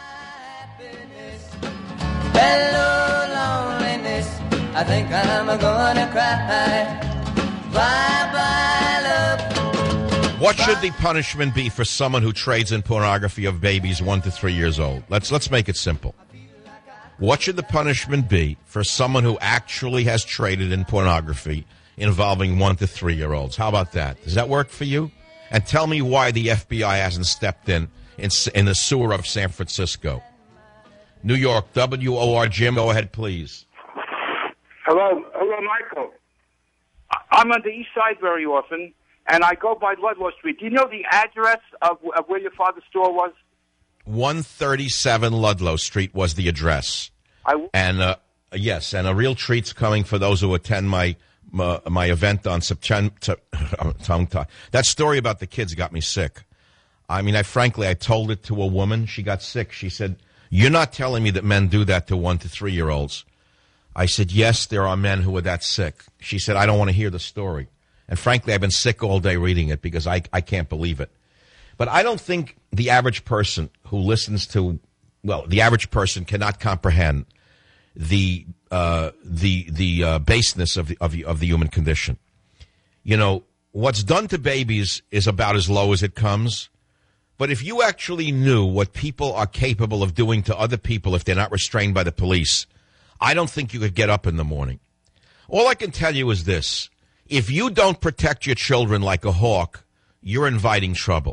Hello, loneliness. I think I'm gonna cry. Bye bye, love. What should the punishment be for someone who trades in pornography of babies one to three years old? Let's let's make it simple. What should the punishment be for someone who actually has traded in pornography involving one to three year olds? How about that? Does that work for you? And tell me why the F B I hasn't stepped in in, in the sewer of San Francisco. New York, W O R Jim, go ahead, please. Hello, hello, Michael. I'm on the east side very often, and I go by Ludlow Street. Do you know the address of, of where your father's store was? one thirty-seven Ludlow Street was the address. I, and, uh, yes, and a real treat's coming for those who attend my my, my event on September. Tongue tie. That story about the kids got me sick. I mean, I frankly, I told it to a woman. She got sick. She said, you're not telling me that men do that to one to three-year-olds. I said, yes, there are men who are that sick. She said, I don't want to hear the story. And frankly, I've been sick all day reading it because I, I can't believe it. But I don't think the average person who listens to, well, the average person cannot comprehend the uh, the the uh, baseness of the, of the of the human condition. You know, what's done to babies is about as low as it comes. But if you actually knew what people are capable of doing to other people if they're not restrained by the police, I don't think you could get up in the morning. All I can tell you is this. If you don't protect your children like a hawk, you're inviting trouble.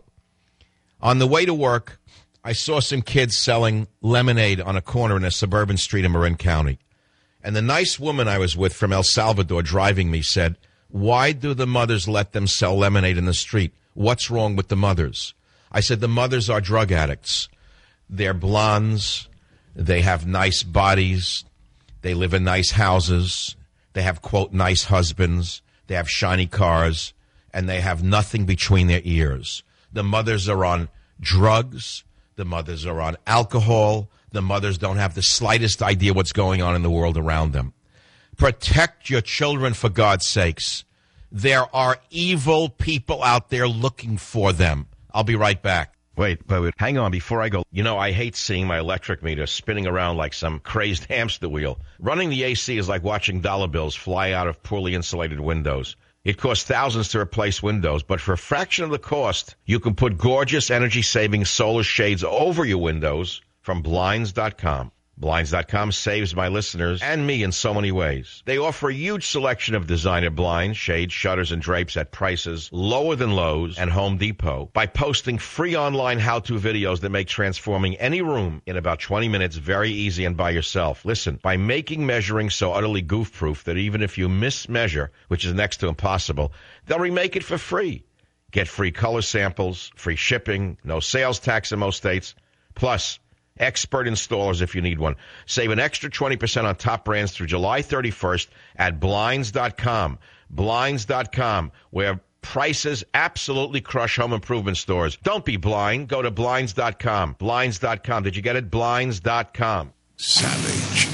On the way to work, I saw some kids selling lemonade on a corner in a suburban street in Marin County. And the nice woman I was with from El Salvador driving me said, why do the mothers let them sell lemonade in the street? What's wrong with the mothers? I said, the mothers are drug addicts. They're blondes. They have nice bodies. They live in nice houses. They have, quote, nice husbands. They have shiny cars. And they have nothing between their ears. The mothers are on drugs. The mothers are on alcohol. The mothers don't have the slightest idea what's going on in the world around them. Protect your children, for God's sakes. There are evil people out there looking for them. I'll be right back. Wait, wait, wait, hang on before I go. You know, I hate seeing my electric meter spinning around like some crazed hamster wheel. Running the A C is like watching dollar bills fly out of poorly insulated windows. It costs thousands to replace windows, but for a fraction of the cost, you can put gorgeous energy-saving solar shades over your windows from Blinds dot com. Blinds dot com saves my listeners and me in so many ways. They offer a huge selection of designer blinds, shades, shutters, and drapes at prices lower than Lowe's and Home Depot by posting free online how-to videos that make transforming any room in about twenty minutes very easy and by yourself. Listen, by making measuring so utterly goof-proof that even if you mismeasure, which is next to impossible, they'll remake it for free. Get free color samples, free shipping, no sales tax in most states, plus expert installers if you need one. Save an extra twenty percent on top brands through July thirty-first at Blinds dot com. Blinds dot com, where prices absolutely crush home improvement stores. Don't be blind. Go to Blinds dot com. Blinds dot com. Did you get it? Blinds dot com. Savage.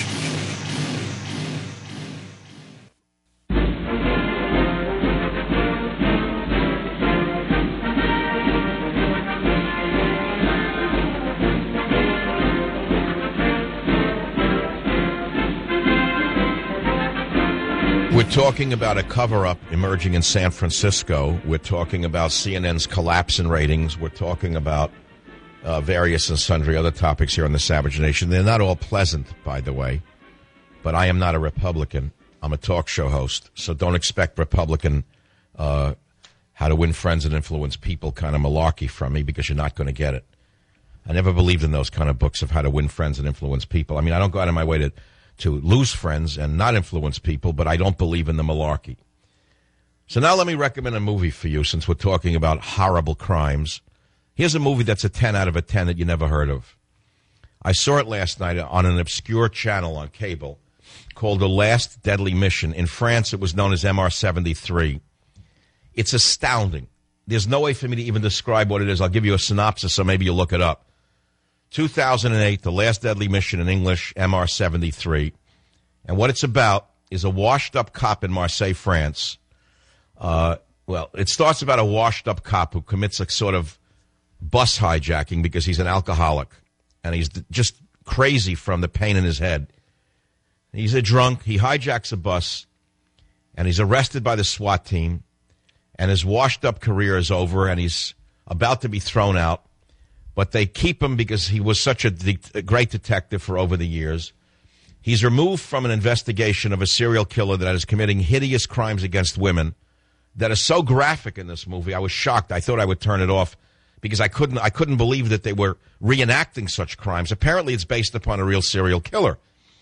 We're talking about a cover-up emerging in San Francisco. We're talking about C N N's collapse in ratings. We're talking about uh, various and sundry other topics here on the Savage Nation. They're not all pleasant, by the way, but I am not a Republican. I'm a talk show host, so don't expect Republican uh, how to win friends and influence people kind of malarkey from me, because you're not going to get it. I never believed in those kind of books of how to win friends and influence people. I mean, I don't go out of my way to to lose friends and not influence people, but I don't believe in the malarkey. So now let me recommend a movie for you, since we're talking about horrible crimes. Here's a movie that's a ten out of a ten that you never heard of. I saw it last night on an obscure channel on cable called The Last Deadly Mission. In France, it was known as M R seventy-three. It's astounding. There's no way for me to even describe what it is. I'll give you a synopsis, so maybe you'll look it up. two thousand eight, The Last Deadly Mission, in English, M R seventy-three. And what it's about is a washed-up cop in Marseille, France. Uh, well, it starts about a washed-up cop who commits a sort of bus hijacking because he's an alcoholic. And he's just crazy from the pain in his head. He's a drunk. He hijacks a bus, and he's arrested by the SWAT team. And his washed-up career is over, and he's about to be thrown out. But they keep him because he was such a, de- a great detective for over the years. He's removed from an investigation of a serial killer that is committing hideous crimes against women that are so graphic in this movie. I was shocked. I thought I would turn it off because I couldn't I couldn't believe that they were reenacting such crimes. Apparently it's based upon a real serial killer.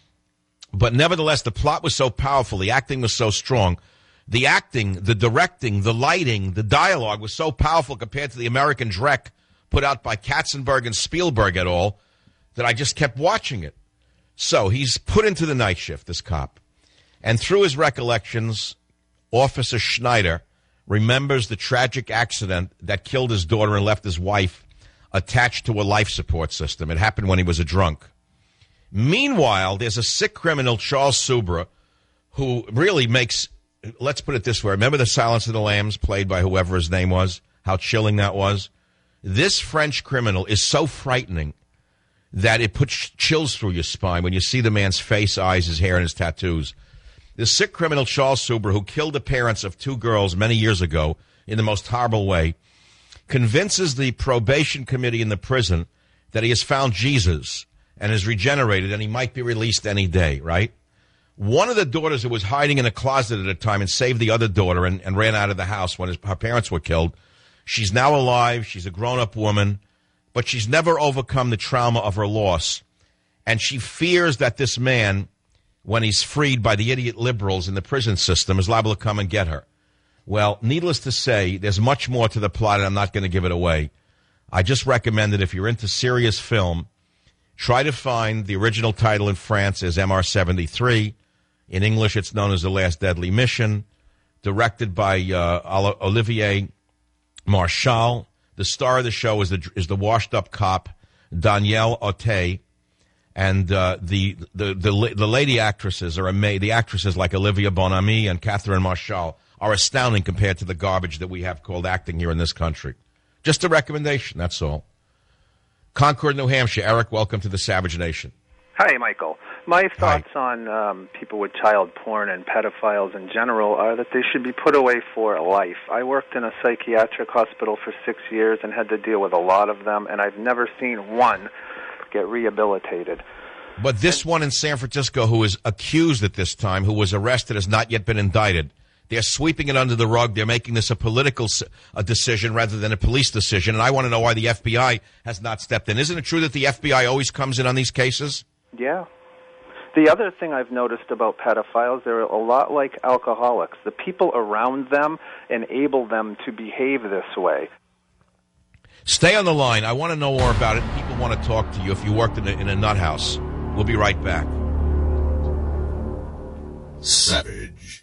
But nevertheless, the plot was so powerful. The acting was so strong. The acting, the directing, the lighting, the dialogue was so powerful compared to the American Dreck put out by Katzenberg and Spielberg et al., that I just kept watching it. So he's put into the night shift, this cop. And through his recollections, Officer Schneider remembers the tragic accident that killed his daughter and left his wife attached to a life support system. It happened when he was a drunk. Meanwhile, there's a sick criminal, Charles Subra, who really makes let's put it this way. Remember the Silence of the Lambs played by whoever his name was? How chilling that was? This French criminal is so frightening that it puts chills through your spine when you see the man's face, eyes, his hair, and his tattoos. The sick criminal Charles Suber, who killed the parents of two girls many years ago in the most horrible way, convinces the probation committee in the prison that he has found Jesus and is regenerated and he might be released any day, right? One of the daughters who was hiding in a closet at the time and saved the other daughter and, and ran out of the house when his, her parents were killed, she's now alive. She's a grown-up woman, but she's never overcome the trauma of her loss. And she fears that this man, when he's freed by the idiot liberals in the prison system, is liable to come and get her. Well, needless to say, there's much more to the plot, and I'm not going to give it away. I just recommend that if you're into serious film, try to find the original title in France is M R seventy-three. In English, it's known as The Last Deadly Mission, directed by uh, Olivier Marchal. The star of the show is the is the washed-up cop, Danielle Auteuil. And uh, the, the the the lady actresses are amazing. The actresses like Olivia Bonamy and Catherine Marchal are astounding compared to the garbage that we have called acting here in this country. Just a recommendation, that's all. Concord, New Hampshire. Eric, welcome to the Savage Nation. Hi, Michael. My thoughts Hi. on um, people with child porn and pedophiles in general are that they should be put away for life. I worked in a psychiatric hospital for six years and had to deal with a lot of them, and I've never seen one get rehabilitated. But this one in San Francisco who is accused at this time, who was arrested, has not yet been indicted. They're sweeping it under the rug. They're making this a political a decision rather than a police decision, and I want to know why the F B I has not stepped in. Isn't it true that the F B I always comes in on these cases? Yeah. The other thing I've noticed about pedophiles, they're a lot like alcoholics. The people around them enable them to behave this way. Stay on the line. I want to know more about it. People want to talk to you if you worked in a, in a nut house. We'll be right back. Savage.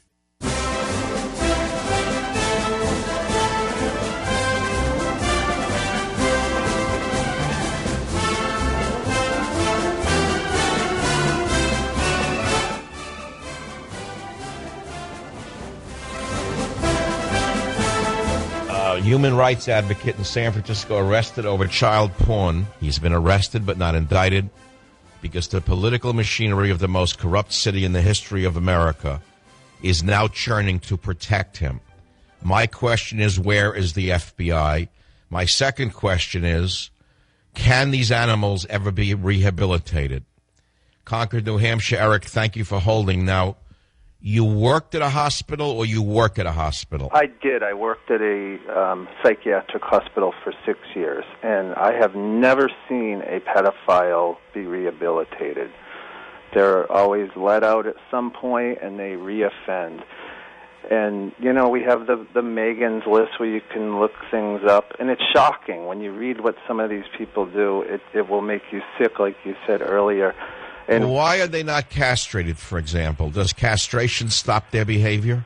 A human rights advocate in San Francisco arrested over child porn. He's been arrested but not indicted because the political machinery of the most corrupt city in the history of America is now churning to protect him. My question is, where is the F B I? My second question is, can these animals ever be rehabilitated? Concord, New Hampshire. Eric, thank you for holding. Now, you worked at a hospital or you work at a hospital? I did. I worked at a um, psychiatric hospital for six years, and I have never seen a pedophile be rehabilitated. They're always let out at some point, and they reoffend. And, you know, we have the, the Megan's list where you can look things up, and it's shocking. When you read what some of these people do, it, it will make you sick, like you said earlier. And why are they not castrated, for example? Does castration stop their behavior?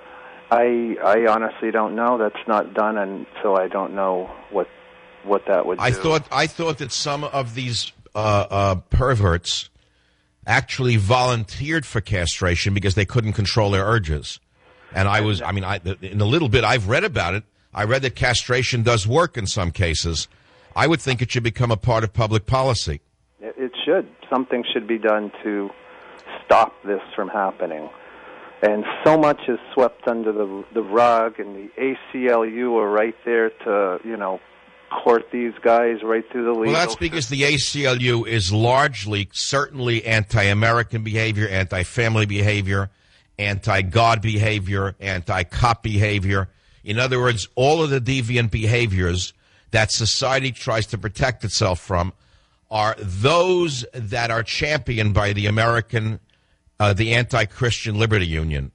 I I honestly don't know. That's not done, and so I don't know what what that would do. I thought I thought that some of these uh, uh, perverts actually volunteered for castration because they couldn't control their urges. And I was, I mean, I, in a little bit I've read about it. I read that castration does work in some cases. I would think it should become a part of public policy. It should. Something should be done to stop this from happening. And so much is swept under the the rug, and the A C L U are right there to, you know, court these guys right through the legal. Well, that's because the A C L U is largely, certainly anti-American behavior, anti-family behavior, anti-God behavior, anti-cop behavior. In other words, all of the deviant behaviors that society tries to protect itself from are those that are championed by the American, uh, the anti-Christian Liberty Union.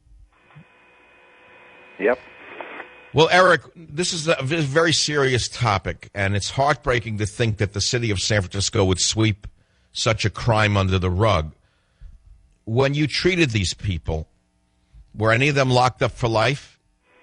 Yep. Well, Eric, this is a very serious topic, and it's heartbreaking to think that the city of San Francisco would sweep such a crime under the rug. When you treated these people, were any of them locked up for life?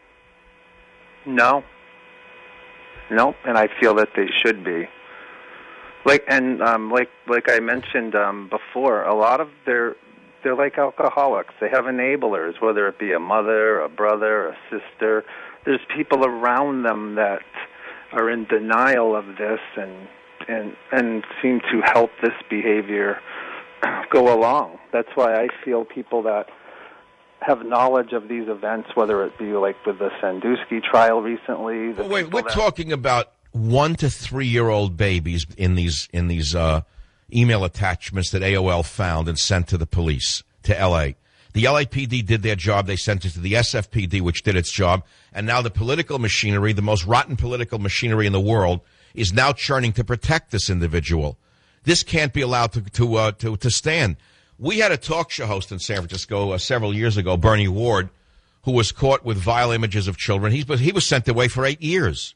No. No, and I feel that they should be. Like and um, like like I mentioned um, before, a lot of their They're like alcoholics. They have enablers, whether it be a mother, a brother, a sister. There's people around them that are in denial of this and and and seem to help this behavior go along. That's why I feel people that have knowledge of these events, whether it be like with the Sandusky trial recently. The Well, wait, we're that- talking about one to three year old babies in these in these uh, email attachments that A O L found and sent to the police, to L A. The L A P D did their job. They sent it to the S F P D, which did its job. And now the political machinery, the most rotten political machinery in the world, is now churning to protect this individual. This can't be allowed to to uh, to, to stand. We had a talk show host in San Francisco uh, several years ago, Bernie Ward, who was caught with vile images of children. He's, he was sent away for eight years.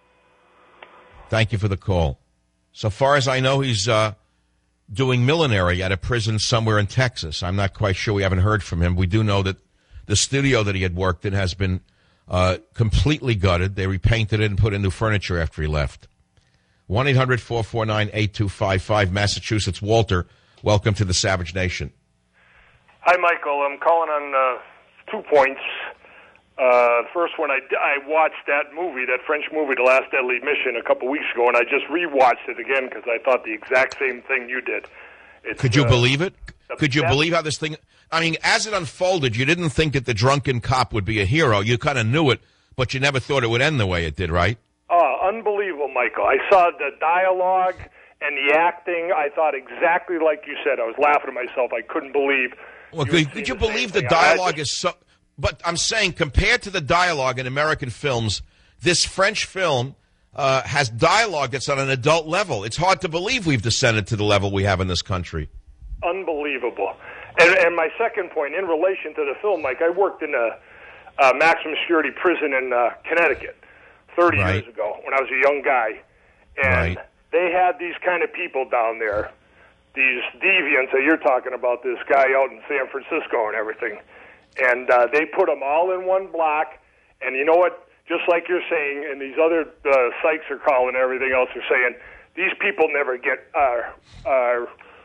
Thank you for the call. So far as I know, he's uh, doing millinery at a prison somewhere in Texas. I'm not quite sure. We haven't heard from him. We do know that the studio that he had worked in has been uh, completely gutted. They repainted it and put in new furniture after he left. one eight hundred four four nine eight two five five, Massachusetts. Walter, welcome to the Savage Nation. Hi, Michael. I'm calling on uh, two points. Uh, first one, I, I watched that movie, that French movie, The Last Deadly Mission, a couple weeks ago, and I just rewatched it again because I thought the exact same thing you did. It's, Could you uh, believe it? Could you best- believe how this thing... I mean, as it unfolded, you didn't think that the drunken cop would be a hero. You kind of knew it, but you never thought it would end the way it did, right? Oh, unbelievable, Michael. I saw the dialogue and the acting. I thought exactly like you said. I was laughing at myself. I couldn't believe... Well, you could, would could see you the believe same the thing. I dialogue just- is so... But I'm saying, compared to the dialogue in American films, this French film uh, has dialogue that's on an adult level. It's hard to believe we've descended to the level we have in this country. Unbelievable. And, and my second point, in relation to the film, Mike, I worked in a, a maximum security prison in uh, Connecticut thirty Right. years ago when I was a young guy. And Right. they had these kind of people down there, these deviants that you're talking about, this guy out in San Francisco and everything. And uh, they put them all in one block. And you know what? Just like you're saying, and these other uh, psychs are calling and everything else are saying, these people never get uh, uh,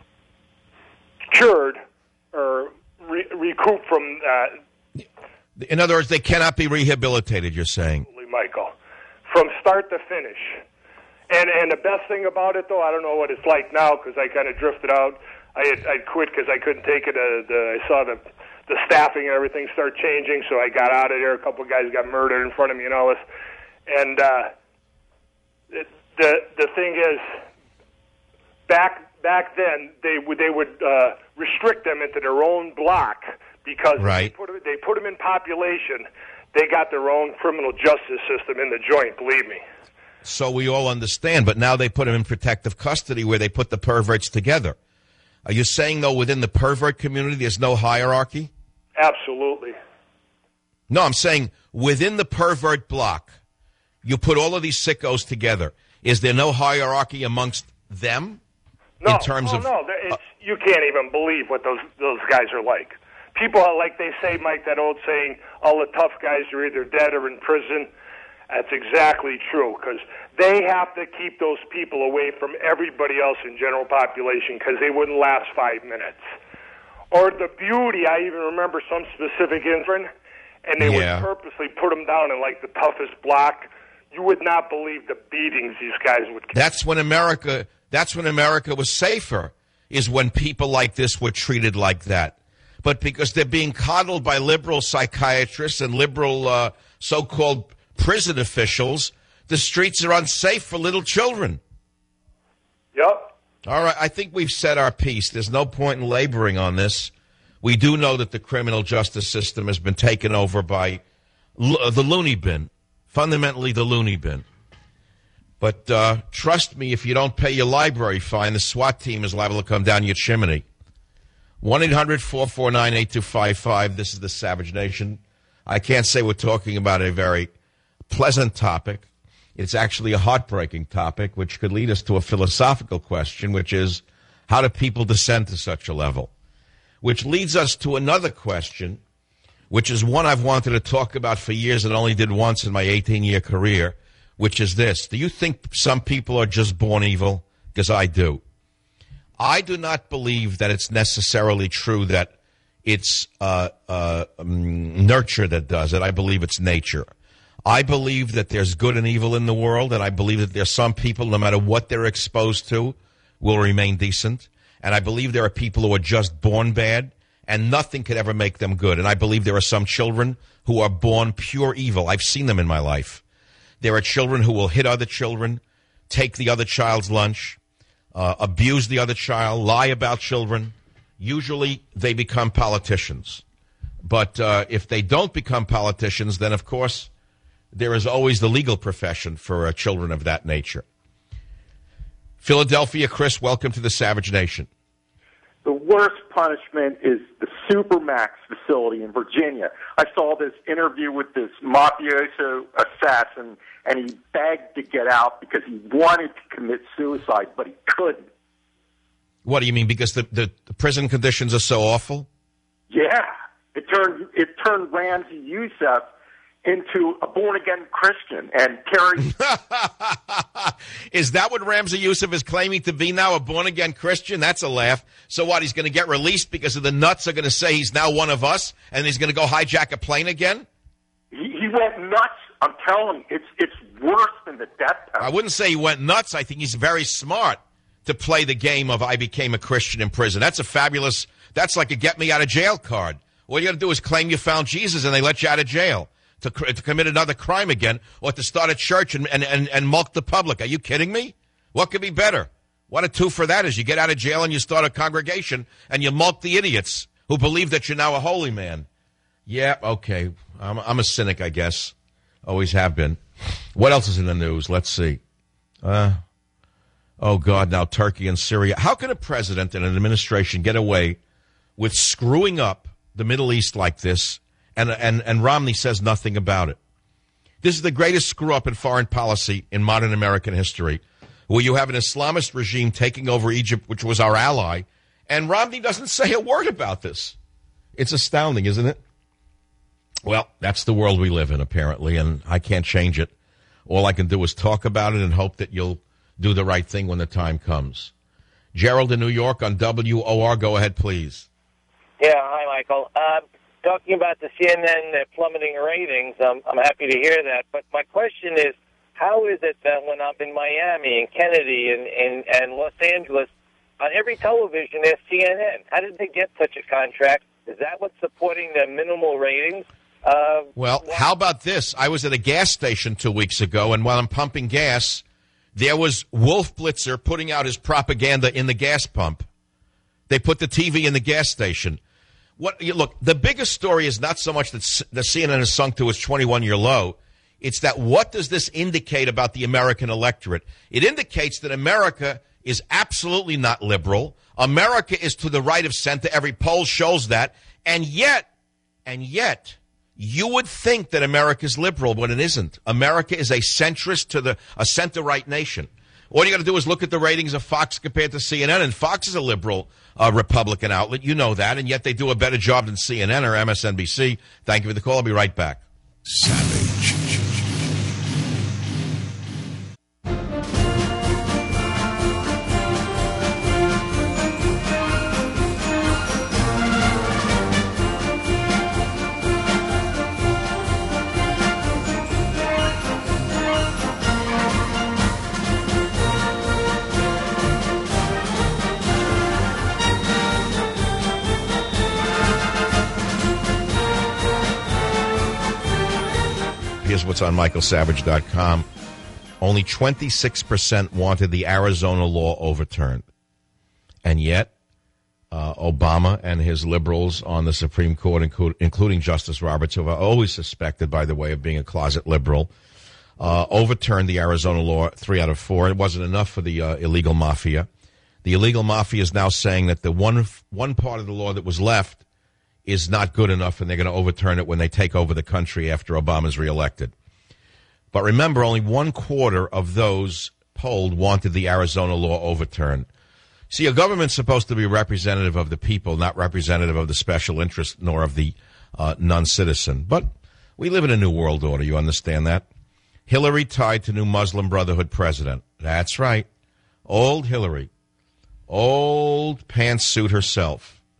cured or re- recoup from that. In other words, they cannot be rehabilitated, you're saying. Michael, from start to finish. And and the best thing about it, though, I don't know what it's like now because I kind of drifted out. I had I quit because I couldn't take it. Uh, the, I saw the the staffing and everything start changing, so I got out of there. A couple of guys got murdered in front of me and all this. And uh, it, the the thing is, back back then they would they would uh, restrict them into their own block because Right. they put they put them in population. They got their own criminal justice system in the joint. Believe me. So we all understand, but now they put them in protective custody where they put the perverts together. Are you saying, though, within the pervert community there's no hierarchy? Absolutely. No, I'm saying within the pervert block, you put all of these sickos together. Is there no hierarchy amongst them? No, in terms oh, of, no. There- It's, you can't even believe what those those guys are like. People are like they say, Mike, that old saying, all the tough guys are either dead or in prison. That's exactly true because they have to keep those people away from everybody else in general population because they wouldn't last five minutes. Or the beauty, I even remember some specific incident, and they Yeah. would purposely put them down in like the toughest block. You would not believe the beatings these guys would get. That's when America. That's when America was safer. Is when people like this were treated like that. But because they're being coddled by liberal psychiatrists and liberal uh, so-called prison officials, the streets are unsafe for little children. Yep. All right, I think we've said our piece. There's no point in laboring on this. We do know that the criminal justice system has been taken over by lo- the loony bin, fundamentally the loony bin. But uh, trust me, if you don't pay your library fine, the SWAT team is liable to come down your chimney. one eight hundred four four nine eight two five five. This is the Savage Nation. I can't say we're talking about a very pleasant topic. It's actually a heartbreaking topic, which could lead us to a philosophical question, which is, how do people descend to such a level? Which leads us to another question, which is one I've wanted to talk about for years and only did once in my eighteen-year career, which is this. Do you think some people are just born evil? Because I do. I do not believe that it's necessarily true that it's uh, uh, um, nurture that does it. I believe it's nature. I believe that there's good and evil in the world, and I believe that there's some people, no matter what they're exposed to, will remain decent. And I believe there are people who are just born bad, and nothing could ever make them good. And I believe there are some children who are born pure evil. I've seen them in my life. There are children who will hit other children, take the other child's lunch, uh, abuse the other child, lie about children. Usually they become politicians. But uh, if they don't become politicians, then, of course, there is always the legal profession for uh, children of that nature. Philadelphia, Chris, welcome to the Savage Nation. The worst punishment is the Supermax facility in Virginia. I saw this interview with this mafioso assassin, and he begged to get out because he wanted to commit suicide, but he couldn't. What do you mean? Because the, the, the prison conditions are so awful? Yeah. It turned, it turned Ramzi Youssef into a born-again Christian, and Terry... Is that what Ramzi Youssef is claiming to be now, a born-again Christian? That's a laugh. So what, he's going to get released because of the nuts are going to say he's now one of us, and he's going to go hijack a plane again? He, he went nuts. I'm telling you, it's, it's worse than the death penalty. I wouldn't say he went nuts. I think he's very smart to play the game of I became a Christian in prison. That's a fabulous... That's like a get-me-out-of-jail card. All you got to do is claim you found Jesus, and they let you out of jail. To, to commit another crime again, or to start a church and, and, and, and mulk the public. Are you kidding me? What could be better? What a two for that is. You get out of jail and you start a congregation and you mulk the idiots who believe that you're now a holy man. Yeah, okay. I'm, I'm a cynic, I guess. Always have been. What else is in the news? Let's see. Uh, oh, God, now Turkey and Syria. How can a president and an administration get away with screwing up the Middle East like this? And, and and Romney says nothing about it. This is the greatest screw-up in foreign policy in modern American history, where you have an Islamist regime taking over Egypt, which was our ally, and Romney doesn't say a word about this. It's astounding, isn't it? Well, that's the world we live in, apparently, and I can't change it. All I can do is talk about it and hope that you'll do the right thing when the time comes. Gerald in New York on W O R. Go ahead, please. Yeah, hi, Michael. Uh, Talking about the C N N plummeting ratings, um, I'm happy to hear that. But my question is, how is it that when I'm in Miami and Kennedy and, and, and Los Angeles, on every television there's C N N? How did they get such a contract? Is that what's supporting the minimal ratings? Uh, well, how about this? I was at a gas station two weeks ago, and while I'm pumping gas, there was Wolf Blitzer putting out his propaganda in the gas pump. They put the T V in the gas station. What, look, the biggest story is not so much that the C N N has sunk to its twenty-one-year low. It's that what does this indicate about the American electorate? It indicates that America is absolutely not liberal. America is to the right of center. Every poll shows that. And yet, and yet, you would think that America is liberal, but it isn't. America is a centrist to the a center-right nation. All you got to do is look at the ratings of Fox compared to C N N, and Fox is a liberal uh, Republican outlet. You know that, and yet they do a better job than C N N or M S N B C. Thank you for the call. I'll be right back. Savage. Here's what's on Michael Savage dot com. Only twenty-six percent wanted the Arizona law overturned. And yet, uh, Obama and his liberals on the Supreme Court, inclu- including Justice Roberts, who are always suspected, by the way, of being a closet liberal, uh, overturned the Arizona law three out of four. It wasn't enough for the uh, illegal mafia. The illegal mafia is now saying that the one one part of the law that was left is not good enough, and they're going to overturn it when they take over the country after Obama's reelected. But remember, only one quarter of those polled wanted the Arizona law overturned. See, a government's supposed to be representative of the people, not representative of the special interest, nor of the uh, non-citizen. But we live in a new world order, you understand that? Hillary tied to new Muslim Brotherhood president. That's right. Old Hillary. Old pantsuit herself.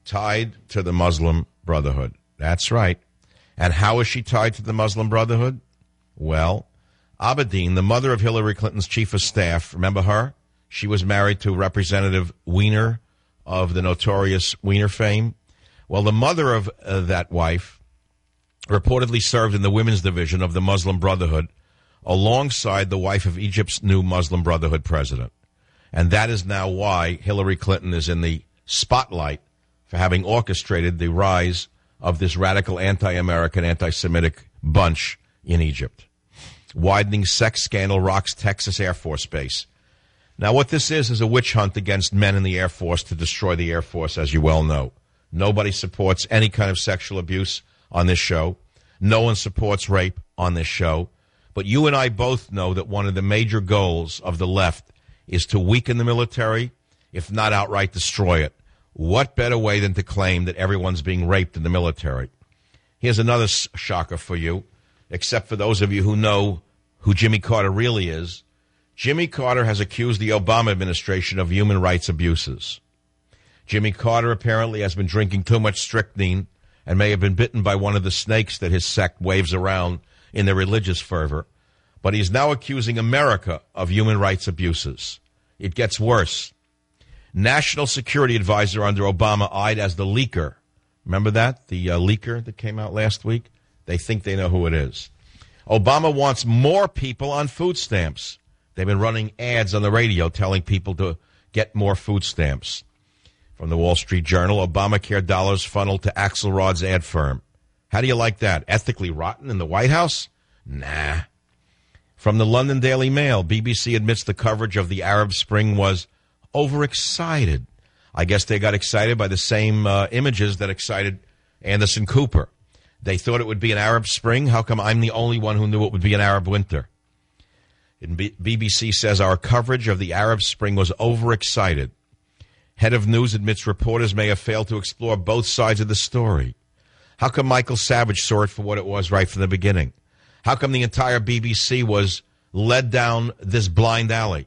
tied to the Muslim Brotherhood. That's right. And how is she tied to the Muslim Brotherhood? Well, Abedin, the mother of Hillary Clinton's chief of staff, remember her? She was married to Representative Weiner of the notorious Weiner fame. Well, the mother of uh, that wife reportedly served in the women's division of the Muslim Brotherhood alongside the wife of Egypt's new Muslim Brotherhood president. And that is now why Hillary Clinton is in the spotlight for having orchestrated the rise of this radical anti-American, anti-Semitic bunch in Egypt. Widening sex scandal rocks Texas Air Force Base. Now, what this is is a witch hunt against men in the Air Force to destroy the Air Force, as you well know. Nobody supports any kind of sexual abuse on this show. No one supports rape on this show. But you and I both know that one of the major goals of the left is to weaken the military, if not outright destroy it. What better way than to claim that everyone's being raped in the military? Here's another sh- shocker for you, except for those of you who know who Jimmy Carter really is. Jimmy Carter has accused the Obama administration of human rights abuses. Jimmy Carter apparently has been drinking too much strychnine and may have been bitten by one of the snakes that his sect waves around in their religious fervor. But he's now accusing America of human rights abuses. It gets worse. National Security Advisor under Obama eyed as the leaker. Remember that? The uh, leaker that came out last week? They think they know who it is. Obama wants more people on food stamps. They've been running ads on the radio telling people to get more food stamps. From the Wall Street Journal, Obamacare dollars funneled to Axelrod's ad firm. How do you like that? Ethically rotten in the White House? Nah. From the London Daily Mail, B B C admits the coverage of the Arab Spring was overexcited. I guess they got excited by the same uh, images that excited Anderson Cooper. They thought it would be an Arab Spring. How come I'm the only one who knew it would be an Arab winter? And B- BBC says our coverage of the Arab Spring was overexcited. Head of News admits reporters may have failed to explore both sides of the story. How come Michael Savage saw it for what it was right from the beginning? How come the entire B B C was led down this blind alley?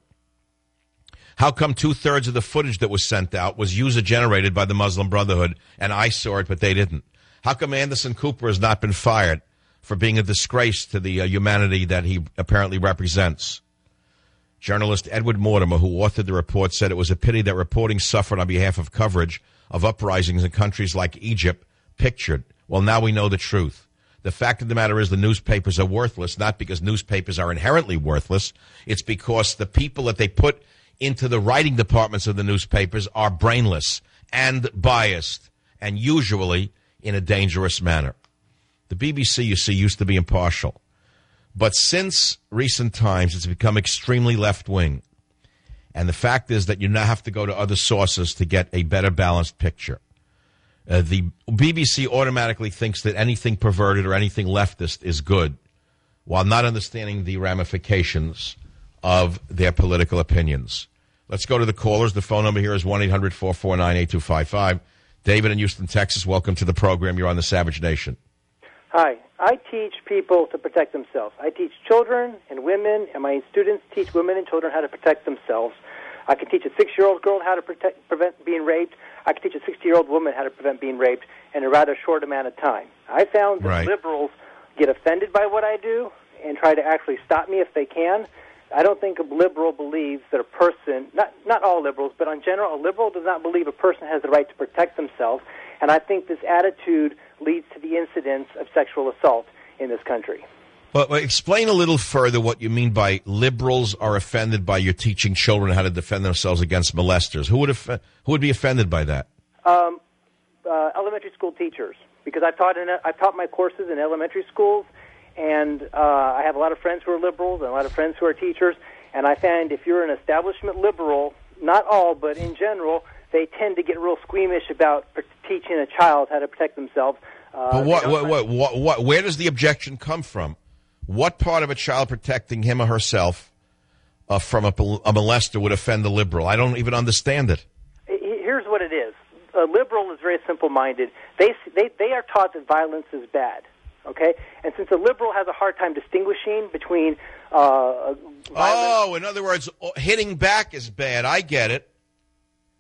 How come two-thirds of the footage that was sent out was user-generated by the Muslim Brotherhood, and I saw it, but they didn't? How come Anderson Cooper has not been fired for being a disgrace to the uh, humanity that he apparently represents? Journalist Edward Mortimer, who authored the report, said it was a pity that reporting suffered on behalf of coverage of uprisings in countries like Egypt pictured. Well, now we know the truth. The fact of the matter is the newspapers are worthless, not because newspapers are inherently worthless. It's because the people that they put into the writing departments of the newspapers are brainless and biased, and usually in a dangerous manner. The B B C, you see, used to be impartial. But since recent times, it's become extremely left-wing. And the fact is that you now have to go to other sources to get a better balanced picture. Uh, the B B C automatically thinks that anything perverted or anything leftist is good, while not understanding the ramifications of their political opinions. Let's go to the callers. The phone number here is one eight hundred four four nine eight two five five. David in Houston, Texas, welcome to the program. You're on the Savage Nation. Hi. I teach people to protect themselves. I teach children and women, and my students teach women and children how to protect themselves. I can teach a six-year-old girl how to protect, prevent being raped. I can teach a sixty-year-old woman how to prevent being raped in a rather short amount of time. I found that right. liberals get offended by what I do and try to actually stop me if they can. I don't think a liberal believes that a person, not not all liberals, but in general, a liberal does not believe a person has the right to protect themselves. And I think this attitude leads to the incidence of sexual assault in this country. But well, explain a little further what you mean by liberals are offended by your teaching children how to defend themselves against molesters. Who would off- who would be offended by that? Um, uh, elementary school teachers, because I've taught in I've taught my courses in elementary schools, and uh, I have a lot of friends who are liberals and a lot of friends who are teachers. And I find if you're an establishment liberal, not all, but in general, they tend to get real squeamish about teaching a child how to protect themselves. Uh, but what, what, what, what, what, where does the objection come from? What part of a child protecting him or herself uh, from a, a molester would offend a liberal? I don't even understand it. Here's what it is. A liberal is very simple-minded. They, they, they are taught that violence is bad, okay? And since a liberal has a hard time distinguishing between uh, violence... Oh, in other words, hitting back is bad. I get it.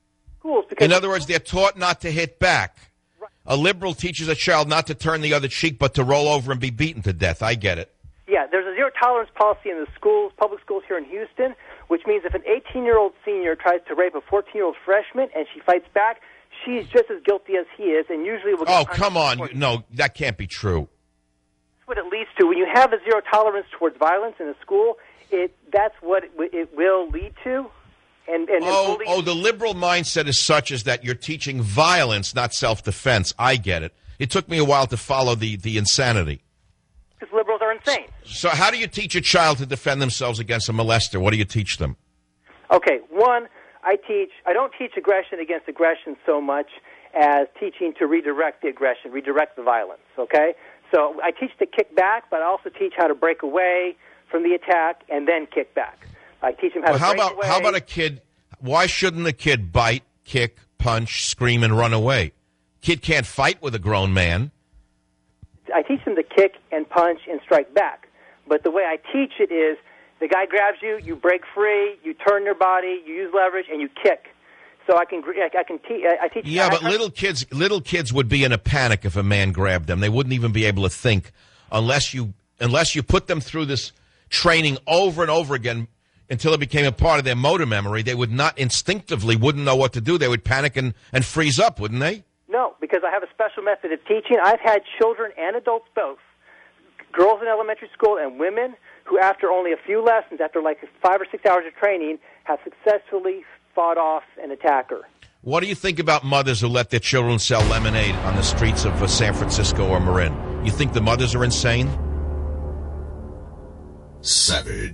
schools. Because in other words, they're taught not to hit back. Right. A liberal teaches a child not to turn the other cheek, but to roll over and be beaten to death. I get it. Yeah, there's a zero-tolerance policy in the schools, public schools here in Houston, which means if an eighteen-year-old senior tries to rape a fourteen-year-old freshman and she fights back, she's just as guilty as he is, and usually will get Oh, come on. You, no, that can't be true. That's what it leads to. When you have a zero tolerance towards violence in a school, it that's what it, w- it will lead to. And, and oh, bullying- oh, the liberal mindset is such as that you're teaching violence, not self-defense. I get it. It took me a while to follow the, the insanity. Because liberals are insane. So how do you teach a child to defend themselves against a molester? What do you teach them? Okay, one, I teach, I don't teach aggression against aggression so much as teaching to redirect the aggression, redirect the violence, okay? So I teach to kick back, but I also teach how to break away from the attack and then kick back. I teach them how Well, to how break about away. how about a kid? Why shouldn't a kid bite, kick, punch, scream, and run away? Kid can't fight with a grown man. I teach them to kick and punch and strike back. But the way I teach it is the guy grabs you, you break free, you turn your body, you use leverage, and you kick. So I can I can te- I teach. Yeah, I, but little kids little kids would be in a panic if a man grabbed them. They wouldn't even be able to think unless you unless you put them through this training over and over again until it became a part of their motor memory. They would not instinctively wouldn't know what to do. They would panic and, and freeze up, wouldn't they? No, because I have a special method of teaching. I've had children and adults both, girls in elementary school and women, who after only a few lessons, after like five or six hours of training, have successfully fought off an attacker. What do you think about mothers who let their children sell lemonade on the streets of uh, San Francisco or Marin? You think the mothers are insane? Savage.